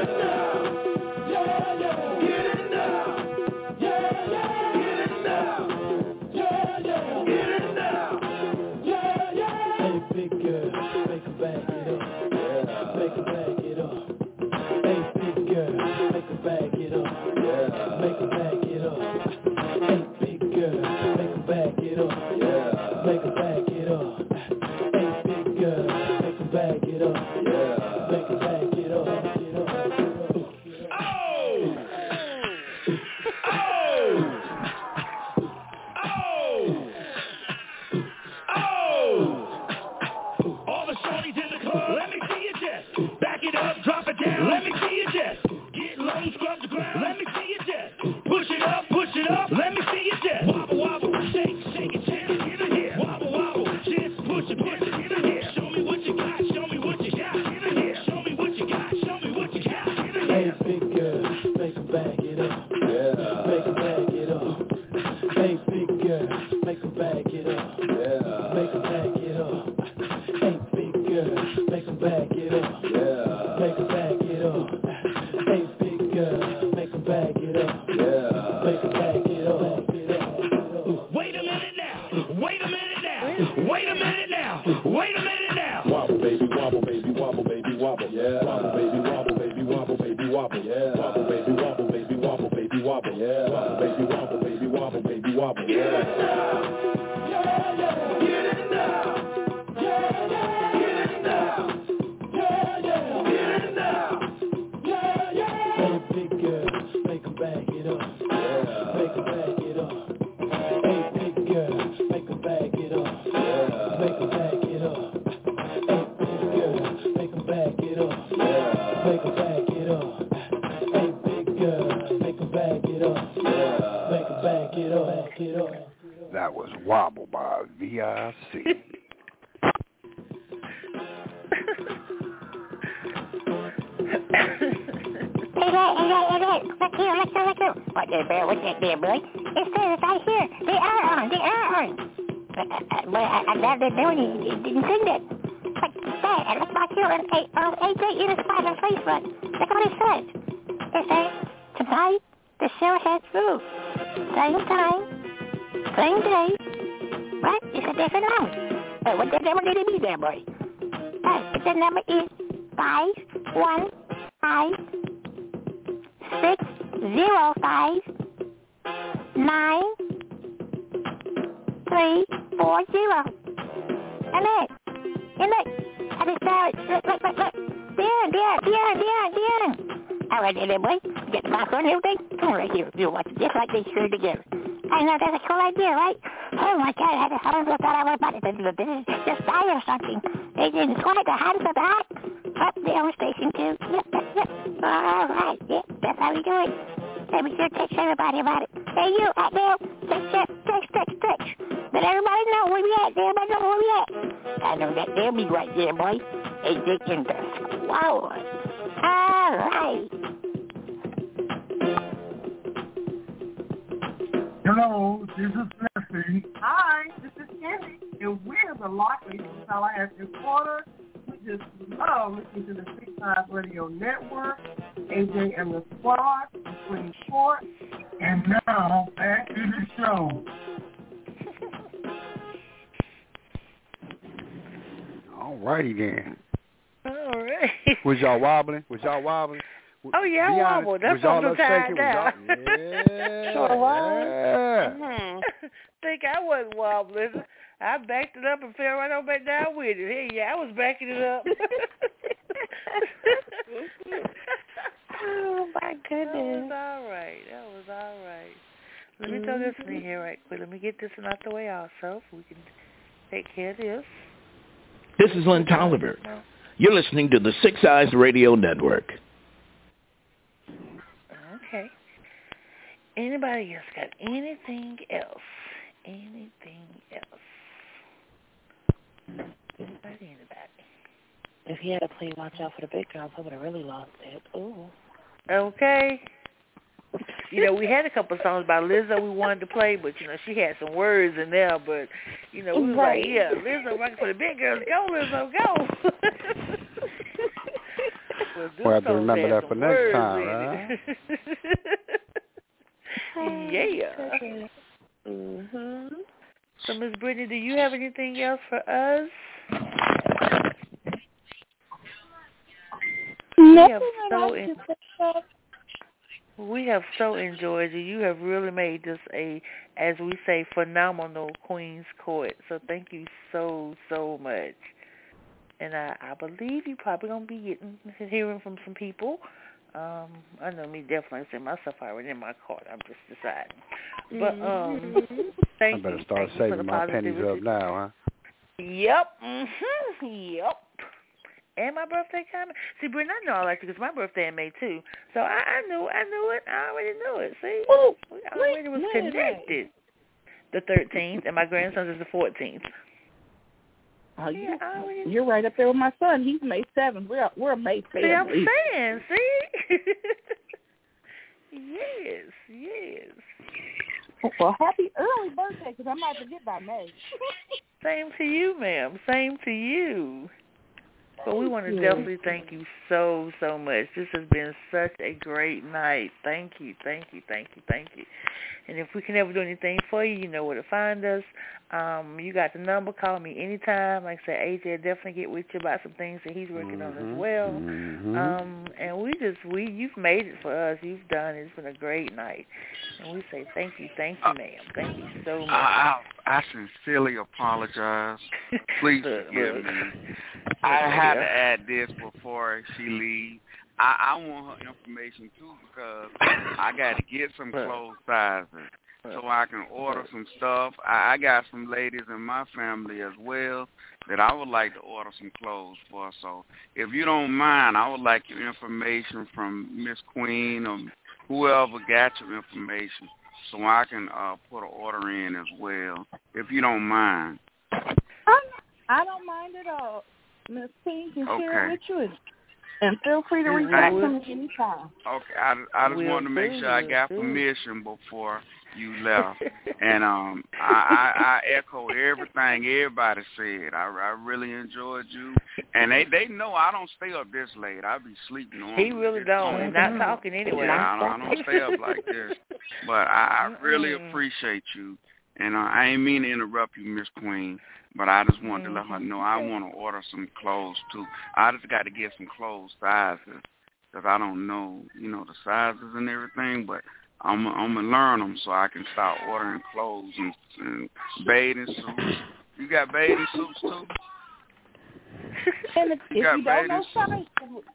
Get it now! Yeah, yeah, get it now! Yeah, yeah, get it now! Yeah, yeah! Hey, big girl, make her back it up. Make her back it up. Hey, big girl, make her back it up. Make her back it up. Hey, big girl, make her back it up. Make her back it up. Hey, big girl, make her back it up. Make her back it up. All the shorties in the club, let me see your chest. Back it up, drop it down, let me see your chest. Get low, scrub the ground, let me see your chest. Push it up, let me see your chest. Wobble, wobble, shake, shake it, chest, get in here. Wobble, wobble, chest, push it, get in here. Show me what you got, show me what you got, get in here. Show me what you got, show me what you got, get in here. Hey, big girl, make her back it up. Make her back it up. Hey, big girl, make her back it up. Make her back it up. Hey, big girl, make her back it up. Make her back it up. Hey, big girl, make her back it up. Make her back it up. Wait a minute now. Wait a minute now. Wait a minute now. Wait a minute now. Wobble, baby, wobble, baby, wobble, baby, wobble. Yeah. Wobble, baby, wobble, baby, wobble, baby, wobble. Yeah. Wobble, baby, wobble, baby, wobble, baby, wobble. Yeah. Wobble, baby, wobble, baby, wobble, baby, wobble. Get it now. Yeah, yeah. Get it now. Yeah, yeah. Get it now. Yeah, yeah. Get it now. Yeah, yeah. Hey, big girl, make her back it up. Make her back it up. Hey, big girl, make her back it up. Make her back it up. Hey, big girl, make her back it up. Make her back it up. Hey, big girl, make her back it up. Make her back it up. Back it up. That was Wobble by VIC. Look here. What there, Bear? What's that there, Billy? It says right here. They are on. But I'm glad they didn't sing that. Like that. And look back here on AJ Enterprise on Facebook. Look what it says. It says, tonight, the show has through. Same time, same day. Right? It's a different number. What number did it be there, boy? The number is 515-605-9340. And it. And look, I just saw it. Look. Darren. All right, there, boy. Get the popcorn and everything. Come on right here. You'll watch it just like they screwed together. I know, that's a cool idea, right? Oh, my God, I almost thought I was about to just die or something. They didn't quite the hottest of the hot. Up the on station, too. Yep. All right, yep, that's how we do it. Let me sure text everybody about it. Hey, you, out there, text. Let everybody know where we at. I know that they'll be right there, boy. AJ in the squad. All right. Hello, this is Leslie. Hi, this is Candy, and we're the Lockleys from Tallahassee, Florida. We just love listening to the 6 Eyes Radio Network, AJ and the Squad, Queen Court. And now, back to the show. All righty then. All right. Was y'all wobbling? Oh, yeah, I wobbled. That's was y'all what I'm tired now. Yeah. Think I wasn't wobbling. I backed it up and fell right on back down with it. Hey, yeah, I was backing it up. Oh, my goodness. That was all right. Let me throw this in here right quick. Let me get this one out the way also so we can take care of this. This is Lynn Tolliver. You're listening to the 6 Eyes Radio Network. Okay. Anybody else got anything else? Anybody? If he had to play Watch Out for the Big Girls, I would have really lost it. Ooh. Okay. You know, we had a couple of songs by Lizzo we wanted to play, but, you know, she had some words in there. But, you know, we was like, yeah, Lizzo rocking for the big girls. Go, Lizzo, go. Well, I have to remember that for next time, right? Yeah. Mm-hmm. So, Ms. Brittany, do you have anything else for us? We have so enjoyed you. You have really made this a, as we say, phenomenal Queen's Court. So thank you so much. And I believe you're probably going to be hearing from some people. I know me definitely saying myself already in my cart. I'm just deciding. But thank you. I better start saving my pennies up now, huh? Yep. Yep. And my birthday coming. See, Brittany, I know I like you because my birthday in May, too. So I knew it. I already knew it. See? Oh, we already was connected. The 13th, and my grandson's is the 14th. Oh, you're right up there with my son. He's May 7th. We're a May family. See, I'm saying, see? Yes. Well, happy early birthday, because I might forget by May. Same to you, ma'am. Same to you. But we want to definitely thank you so much. This has been such a great night. Thank you. And if we can ever do anything for you, you know where to find us. You got the number. Call me anytime. Like I said, AJ will definitely get with you about some things that he's working on as well. And you've made it for us. You've done it. It's been a great night. And we say thank you, ma'am. Thank you so much. I sincerely apologize. Please forgive me. I had to add this before she leaves. I want her information, too, because I got to get some clothes sizes so I can order some stuff. I got some ladies in my family as well that I would like to order some clothes for. So if you don't mind, I would like your information from Miss Queen or whoever got your information so I can put an order in as well, if you don't mind. I don't mind at all. Miss Queen can share it with you. And feel free to reach out to me anytime. Okay, I just wanted to make sure I got permission before you left. And I echo everything everybody said. I really enjoyed you. And they know I don't stay up this late. I be sleeping on. He really don't. And not talking anyway. Yeah, I don't stay up like this. But I really appreciate you. And I ain't mean to interrupt you, Miss Queen. But I just wanted to let her know I want to order some clothes, too. I just got to get some clothes sizes because I don't know, the sizes and everything. But I'm going to learn them so I can start ordering clothes and bathing suits. You got bathing suits, too? And if you don't know sizes,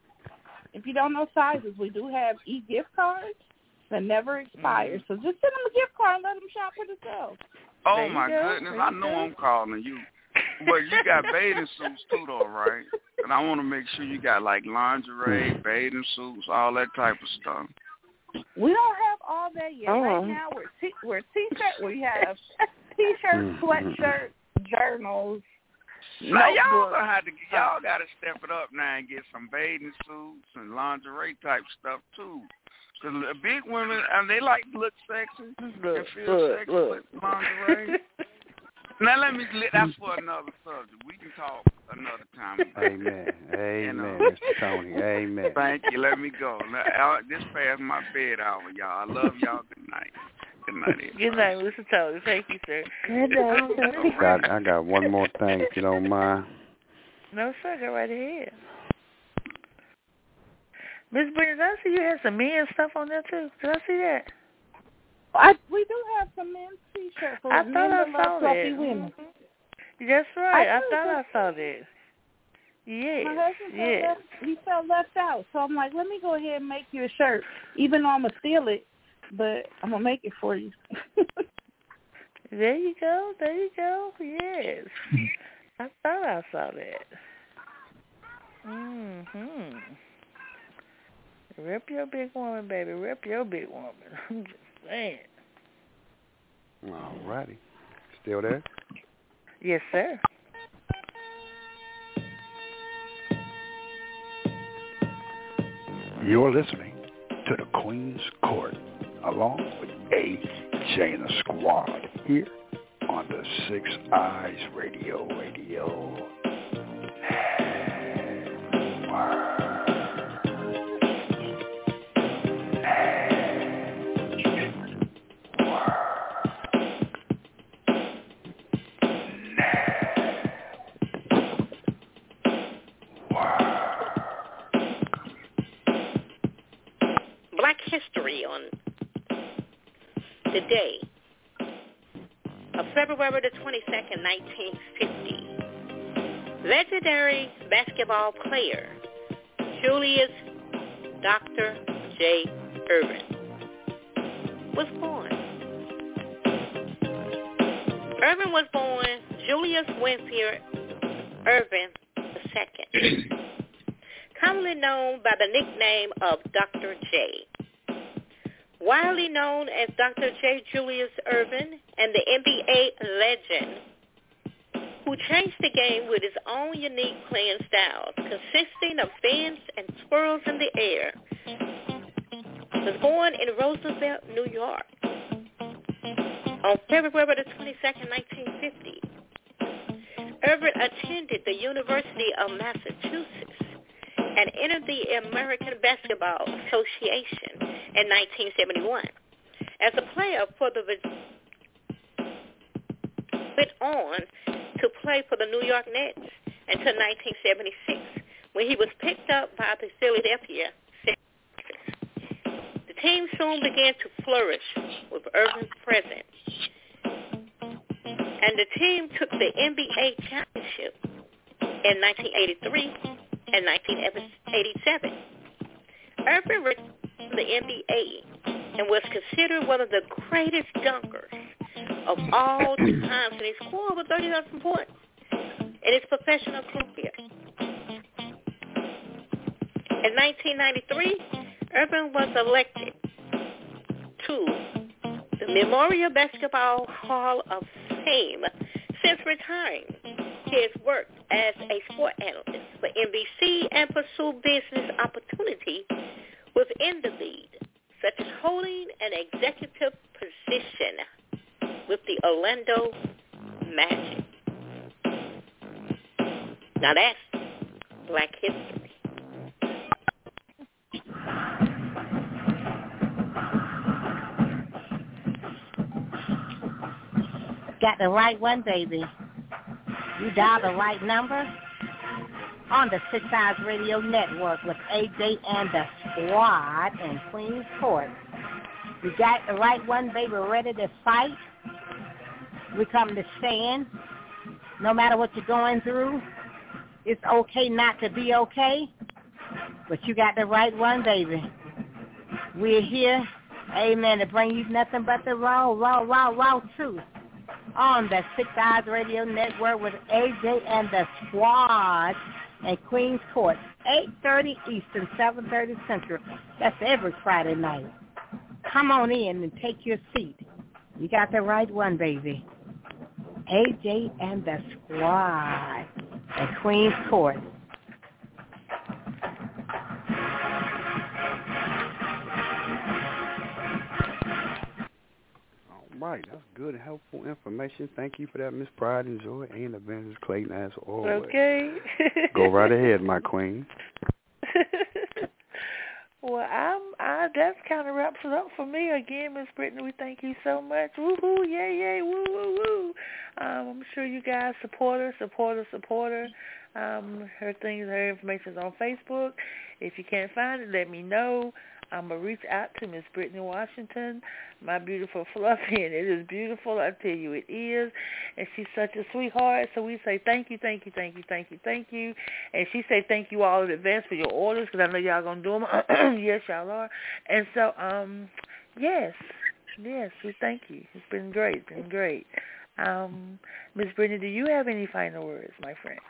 we do have e-gift cards that never expire. So just send them a gift card and let them shop for themselves. Oh, my goodness. I know I'm calling you. But you got bathing suits, too, though, right? And I want to make sure you got, like, lingerie, bathing suits, all that type of stuff. We don't have all that yet. Right now, we're T-shirt. We have T-shirts, sweatshirts, journals, now, y'all got to step it up now and get some bathing suits and lingerie type stuff, too. Because the big women, they like to look sexy and feel sexy with lingerie. Now, that's for another subject. We can talk another time. Amen. Amen, Mr. Tony. Amen. Thank you. Let me go. Now, this past my bed hour, y'all. I love y'all. Good night. Good night, everybody. Good night, Mr. Tony. Thank you, sir. Good night, sir. I got one more thing, if you don't mind. No, sir. Go right ahead. Miss Brittany, did I see you had some men's stuff on there, too? Did I see that? We do have some men's T-shirts. I thought I saw that. Women. That's right. I thought I saw that. Yes. My husband felt left out. So I'm like, let me go ahead and make you a shirt. Even though I'm going to steal it, but I'm going to make it for you. There you go. There you go. Yes. I thought I saw that. Mm-hmm. Rip your big woman, baby. Rip your big woman. I'm just saying. All righty. Still there? Yes, sir. You're listening to the Queen's Court, along with AJ and the squad, here on the Six Eyes Radio. History on the day of February the 22nd, 1950. Legendary basketball player Julius Dr. J. Ervin was born. Ervin was born Julius Winfield Ervin II, commonly known by the nickname of Dr. J. Widely known as Dr. J. Julius Ervin and the NBA legend who changed the game with his own unique playing style, consisting of spins and swirls in the air, was born in Roosevelt, New York on February the 22nd, 1950. Ervin attended the University of Massachusetts and entered the American Basketball Association in 1971. As a player went on to play for the New York Nets until 1976, when he was picked up by the Philadelphia Sixers. The team soon began to flourish with Ervin's presence, and the team took the NBA championship in 1983 and 1987. Ervin returned to the NBA and was considered one of the greatest dunkers of all time, and he scored over 30,000 points in his professional career. In 1993, Ervin was elected to the Memorial Basketball Hall of Fame. Since retiring, he has worked as a sport analyst for NBC and pursued business opportunity within the league, such as holding an executive position with the Orlando Magic. Now that's Black history. Got the right one, baby. You dialed the right number on the Six Eyes Radio Network with AJ and the squad in Queens Court. You got the right one, baby, ready to fight. We come to stand. No matter what you're going through, it's okay not to be okay, but you got the right one, baby. We're here, amen, to bring you nothing but the raw truth on the Six Eyes Radio Network with AJ and the Squad at Queens Court, 8:30 Eastern, 7:30 Central. That's every Friday night. Come on in and take your seat. You got the right one, baby. AJ and the Squad at Queens Court. Right, that's good and helpful information. Thank you for that, Miss Pride and Joy and Evangelist Clayton, as always. Okay. Go right ahead, my queen. Well, that kind of wraps it up for me. Again, Miss Brittany, we thank you so much. Woo-hoo, yay, woo, woo, woo. I'm sure you guys support her. Her information is on Facebook. If you can't find it, let me know. I'm going to reach out to Miss Brittany Washington, my beautiful Fluffy, and it is beautiful. I tell you, it is. And she's such a sweetheart. So we say thank you. And she say thank you all in advance for your orders because I know y'all going to do them. Yes, y'all are. And so, yes, we thank you. It's been great. Miss Brittany, do you have any final words, my friend?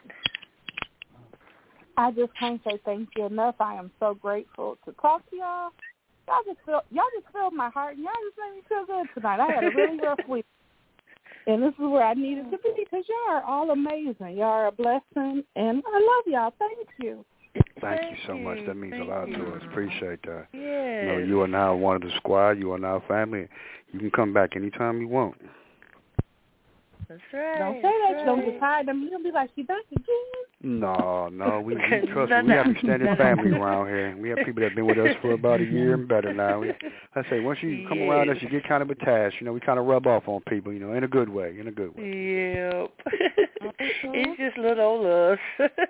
I just can't say thank you enough. I am so grateful to talk to y'all. Y'all just filled my heart, and y'all just made me feel good tonight. I had a really rough week, and this is where I needed to be because y'all are all amazing. Y'all are a blessing, and I love y'all. Thank you. Thank you so much. That means a lot to us. Appreciate that. Yes. You know, you are now one of the squad. You are now family. You can come back anytime you want. That's right. Don't say that. You're going to get tired of me. You'll be like, she back again? No. We trust me. We have extended family around here. We have people that have been with us for about a year and better now. I say, once you come around us, you get kind of attached. You know, we kind of rub off on people, you know, in a good way. Yep. It's just little old us.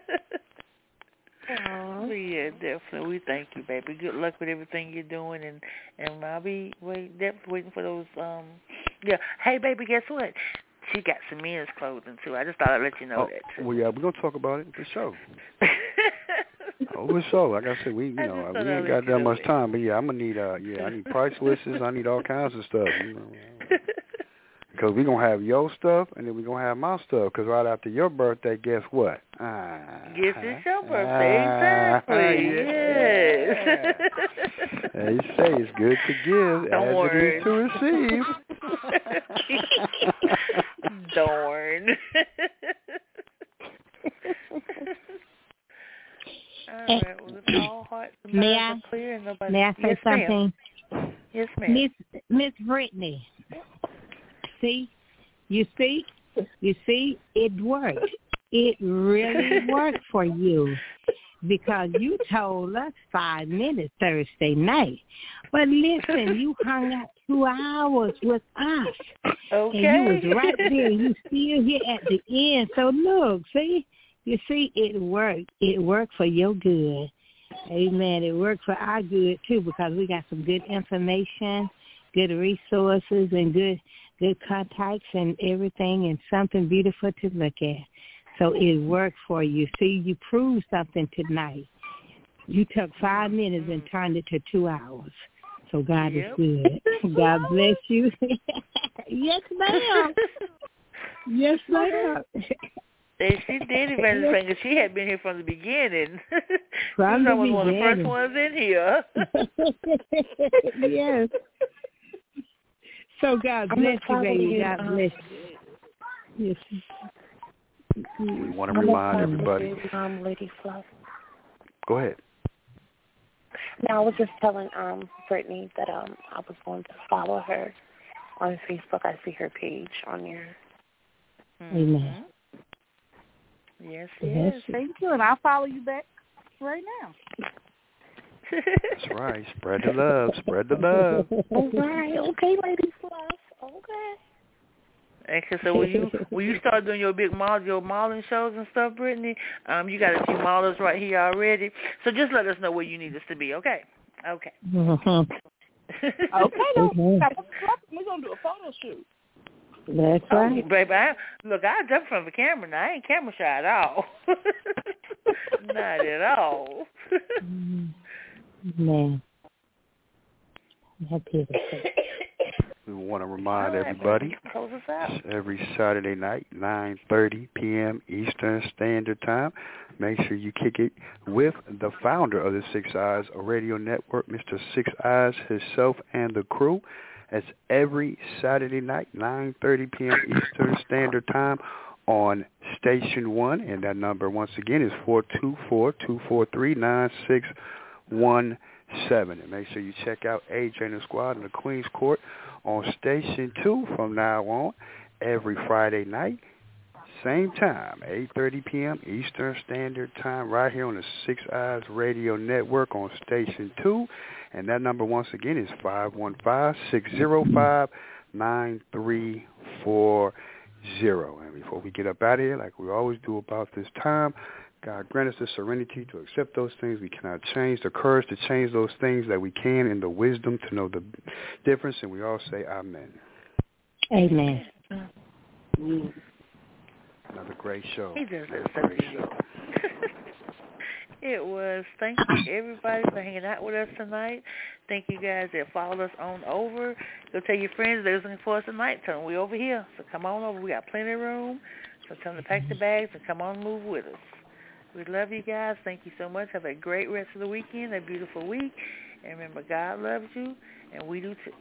Yeah, definitely. We thank you, baby. Good luck with everything you're doing, and I'll be definitely waiting for those. Hey, baby, guess what? She got some men's clothing too. I just thought I'd let you know that too. Well, yeah, we're gonna talk about it for sure. For sure. Like I said, we ain't got that much time, but yeah, I'm gonna need I need price lists. I need all kinds of stuff. You know, because we're gonna have your stuff and then we're gonna have my stuff. Because right after your birthday, guess what? Yes, it's your birthday. Exactly. Yes. They say it's good to give as it is to receive. Darn. All right. Well, if all hearts and minds are clear and nobody... May I say something? Yes, ma'am. Miss Brittany. You see, it worked. It really worked for you because you told us 5 minutes Thursday night. But listen, you hung out 2 hours with us. Okay. And you was right there. You still here at the end. So look, you see, it worked. It worked for your good. Amen. It worked for our good too because we got some good information, good resources, and good contacts and everything, and something beautiful to look at. So it worked for you. See, you proved something tonight. You took 5 minutes and turned it to 2 hours. So God is good. God bless you. Yes, ma'am. Yes, ma'am. And she did it, because she had been here from the beginning. From she the was one of the first ones in here. Yes. So God bless you, baby. God bless you. Yes. We want to remind everybody. Lady Fluff. Go ahead. No, I was just telling Brittany that I was going to follow her on Facebook. I see her page on there. Amen. Yes. Thank you, and I'll follow you back right now. That's right. Spread the love. All right. Okay, Lady Fluff. Okay. And so when you start doing your modeling shows and stuff, Brittany, you got a few models right here already. So just let us know where you need us to be, okay? Okay. Mm-hmm. Okay, then. We're going to do a photo shoot. That's right. Baby, I jump from the camera now. I ain't camera shy at all. Not at all. Man. Happy to say. We want to remind everybody, every Saturday night, 9:30 p.m. Eastern Standard Time, make sure you kick it with the founder of the Six Eyes Radio Network, Mr. Six Eyes himself and the crew. That's every Saturday night, 9:30 p.m. Eastern Standard Time on Station 1. And that number, once again, is 424-243-9617. And make sure you check out AJ and the Squad in the Queen's Court on Station 2 from now on, every Friday night, same time, 8:30 p.m. Eastern Standard Time, right here on the Six Eyes Radio Network on Station 2. And that number, once again, is 515-605-9340. And before we get up out of here, like we always do about this time, God grant us the serenity to accept those things we cannot change, the courage to change those things that we can, and the wisdom to know the difference. And we all say amen. Amen. Another great show. He does that so good. It was. Thank you, everybody, for hanging out with us tonight. Thank you guys that followed us on over. Go tell your friends they're looking for us tonight. Tell them we're over here. So come on over. We got plenty of room. So tell them to pack the bags and come on and move with us. We love you guys. Thank you so much. Have a great rest of the weekend, a beautiful week. And remember, God loves you, and we do too.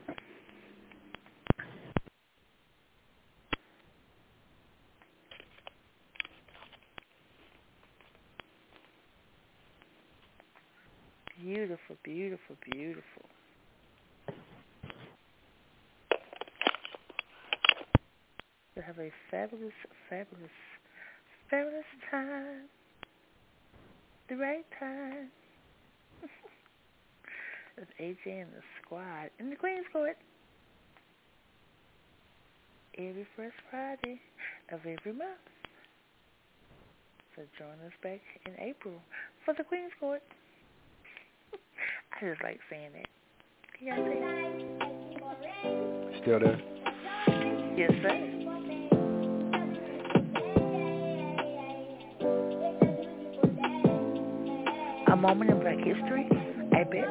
Beautiful, beautiful, beautiful. So have a fabulous, fabulous, fabulous time. The right time. With AJ and the Squad in the Queen's Court. Every first Friday of every month. So join us back in April for the Queen's Court. I just like saying that. Can y'all say that? Still there? Yes, sir. A moment in Black history, I bet.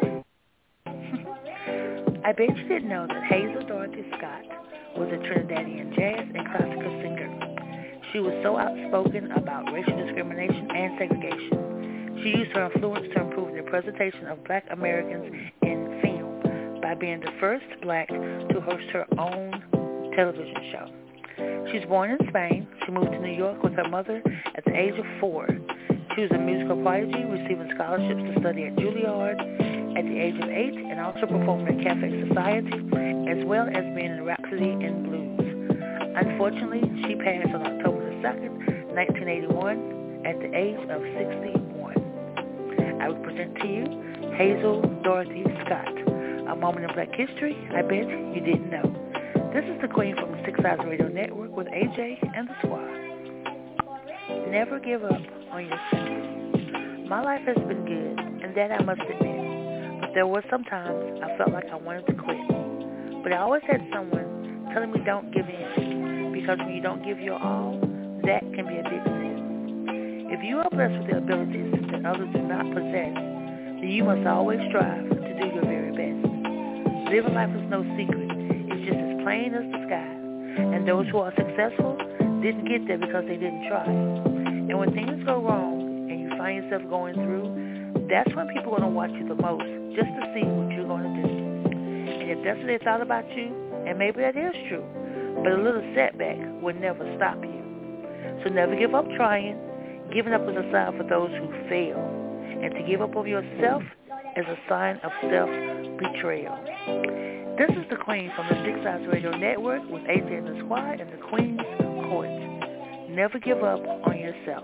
I bet you didn't know that Hazel Dorothy Scott was a Trinidadian jazz and classical singer. She was so outspoken about racial discrimination and segregation. She used her influence to improve the presentation of Black Americans in film by being the first Black to host her own television show. She was born in Spain. She moved to New York with her mother at the age of 4. She was a musical prodigy, receiving scholarships to study at Juilliard at the age of 8 and also performing at Cafe Society, as well as being in Rhapsody in Blues. Unfortunately, she passed on October the 2nd, 1981, at the age of 61. I will present to you Hazel Dorothy Scott, a moment in Black history I bet you didn't know. This is the Queen from the Six Eyes Radio Network with AJ and the Squad. Never give up on yourself. My life has been good, and that I must admit. But there were some times I felt like I wanted to quit. But I always had someone telling me don't give in, because when you don't give your all, that can be a big sin. If you are blessed with the abilities that others do not possess, then you must always strive to do your very best. Living life is no secret. It's just as plain as the sky. And those who are successful didn't get there because they didn't try. And when things go wrong and you find yourself going through, that's when people are going to watch you the most, just to see what you're going to do. And if that's what they thought about you, and maybe that is true, but a little setback would never stop you. So never give up trying. Giving up is a sign for those who fail. And to give up on yourself is a sign of self-betrayal. This is the Queen from the Six Eyes Radio Network with AJ and the Squad and the Queen's Court. Never give up on yourself.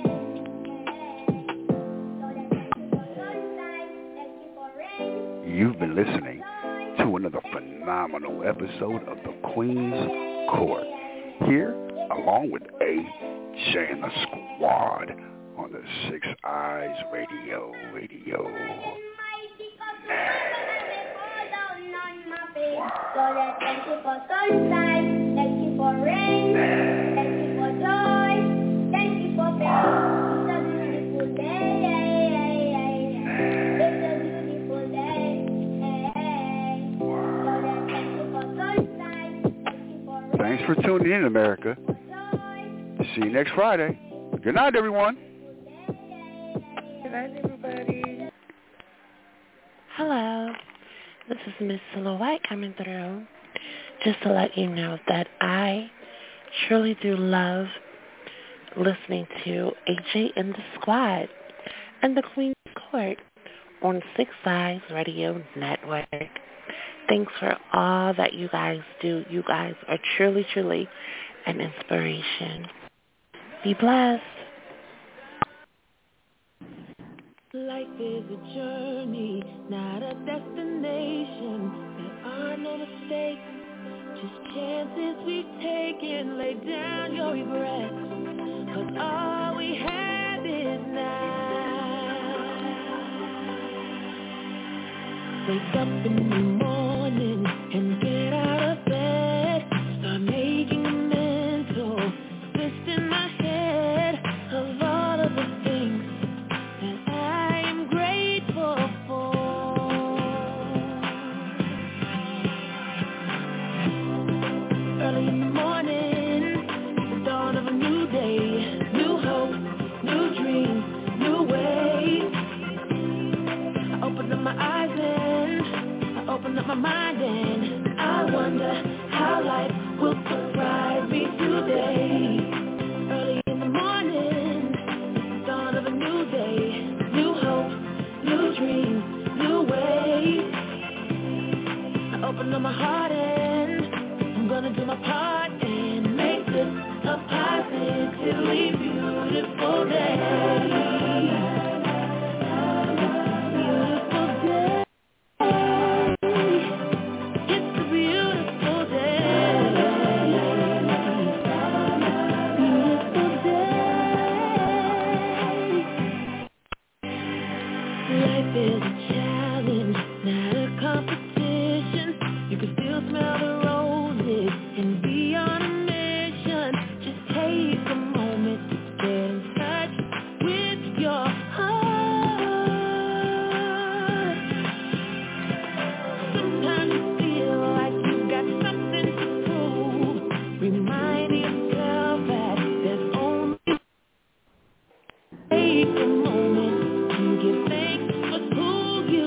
You've been listening to another phenomenal episode of the Queen's Court. Here, along with AJ and the Squad on the Six Eyes Radio. Wow. Thank you for sunshine, thank you for rain, thank you for joy, thank you for pain. It's a beautiful day. Thanks for tuning in, America. See you next Friday. Good night, everyone. Good night, everybody. Hello, this is Miss Silhouette coming through. Just to let you know that I truly do love listening to AJ and the Squad and the Queen's Court on Six Eyes Radio Network. Thanks for all that you guys do. You guys are truly, truly an inspiration. Be blessed. Life is a journey, not a destination. There are no mistakes, just chances we've taken. Lay down your regrets, 'cause all we have is now. Wake up in the morning and get out of bed. Start making a mental list in my head of all of the things that I am grateful for. Early in the morning, the dawn of a new day, new hope, new dreams, new ways. I open up my eyes and I open up my mind and I wonder how life will surprise me today. Early in the morning, the dawn of a new day, new hope, new dreams, new ways. I open up my heart and I'm gonna do my part and make this a positively beautiful day. It's a beautiful day. Beautiful day. Life is a challenge, not a competition. You can still smell the roses and be on a mission. Just take a moment to get in touch with your heart. Sometimes you feel like you've got something to prove. Remind yourself that there's only take a moment to give thanks for who you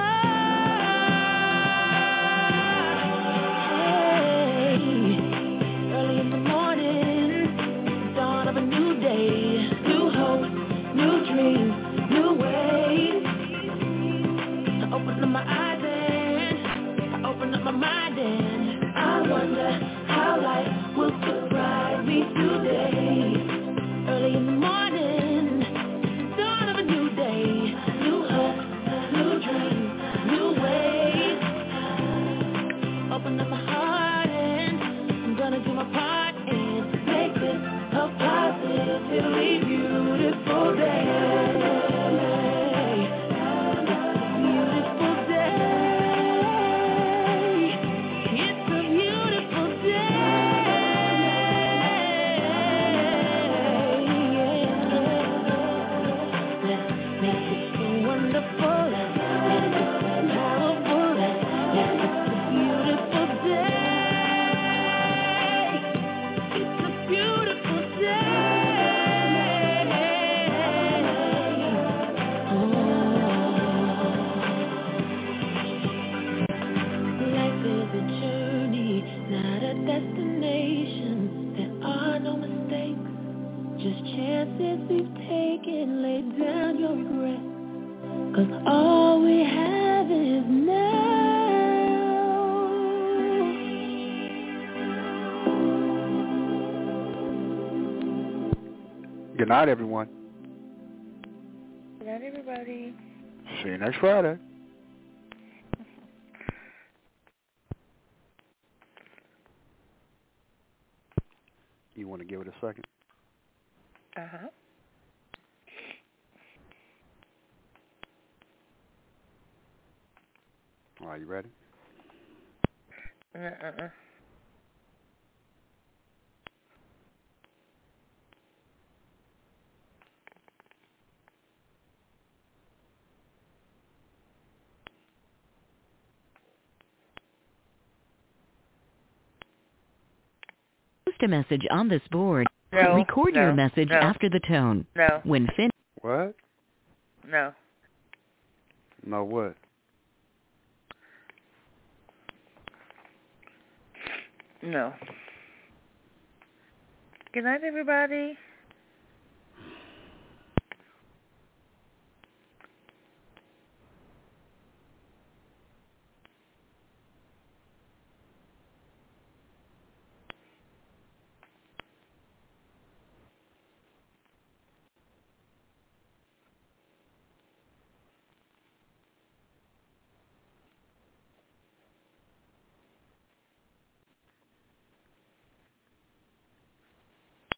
are. Early in the morning, the dawn of a new day, new hope, new dreams, new ways. I open up my eyes and I open up my mind and I wonder how life will surprise me today. Early in the morning, dawn of a new day, new hope, new dreams, new ways. Open up my heart and I'm gonna do my part and make this a positively beautiful day. Beautiful day. It's a beautiful day. Let's make it so wonderful. Let's make it so powerful. Let's make it a beautiful day. It's a beautiful day. Life is a journey, not a destination. There are no mistakes, just chances we've taken. Lay down your regrets, 'cause all we have is now. Good night, everyone. Good night, everybody. See you next Friday. You want to give it a second? Uh-huh. Are you ready? Post a message on this board. No. Record your message No. after the tone. No. When finished. What? No. No what? No. Good night, everybody.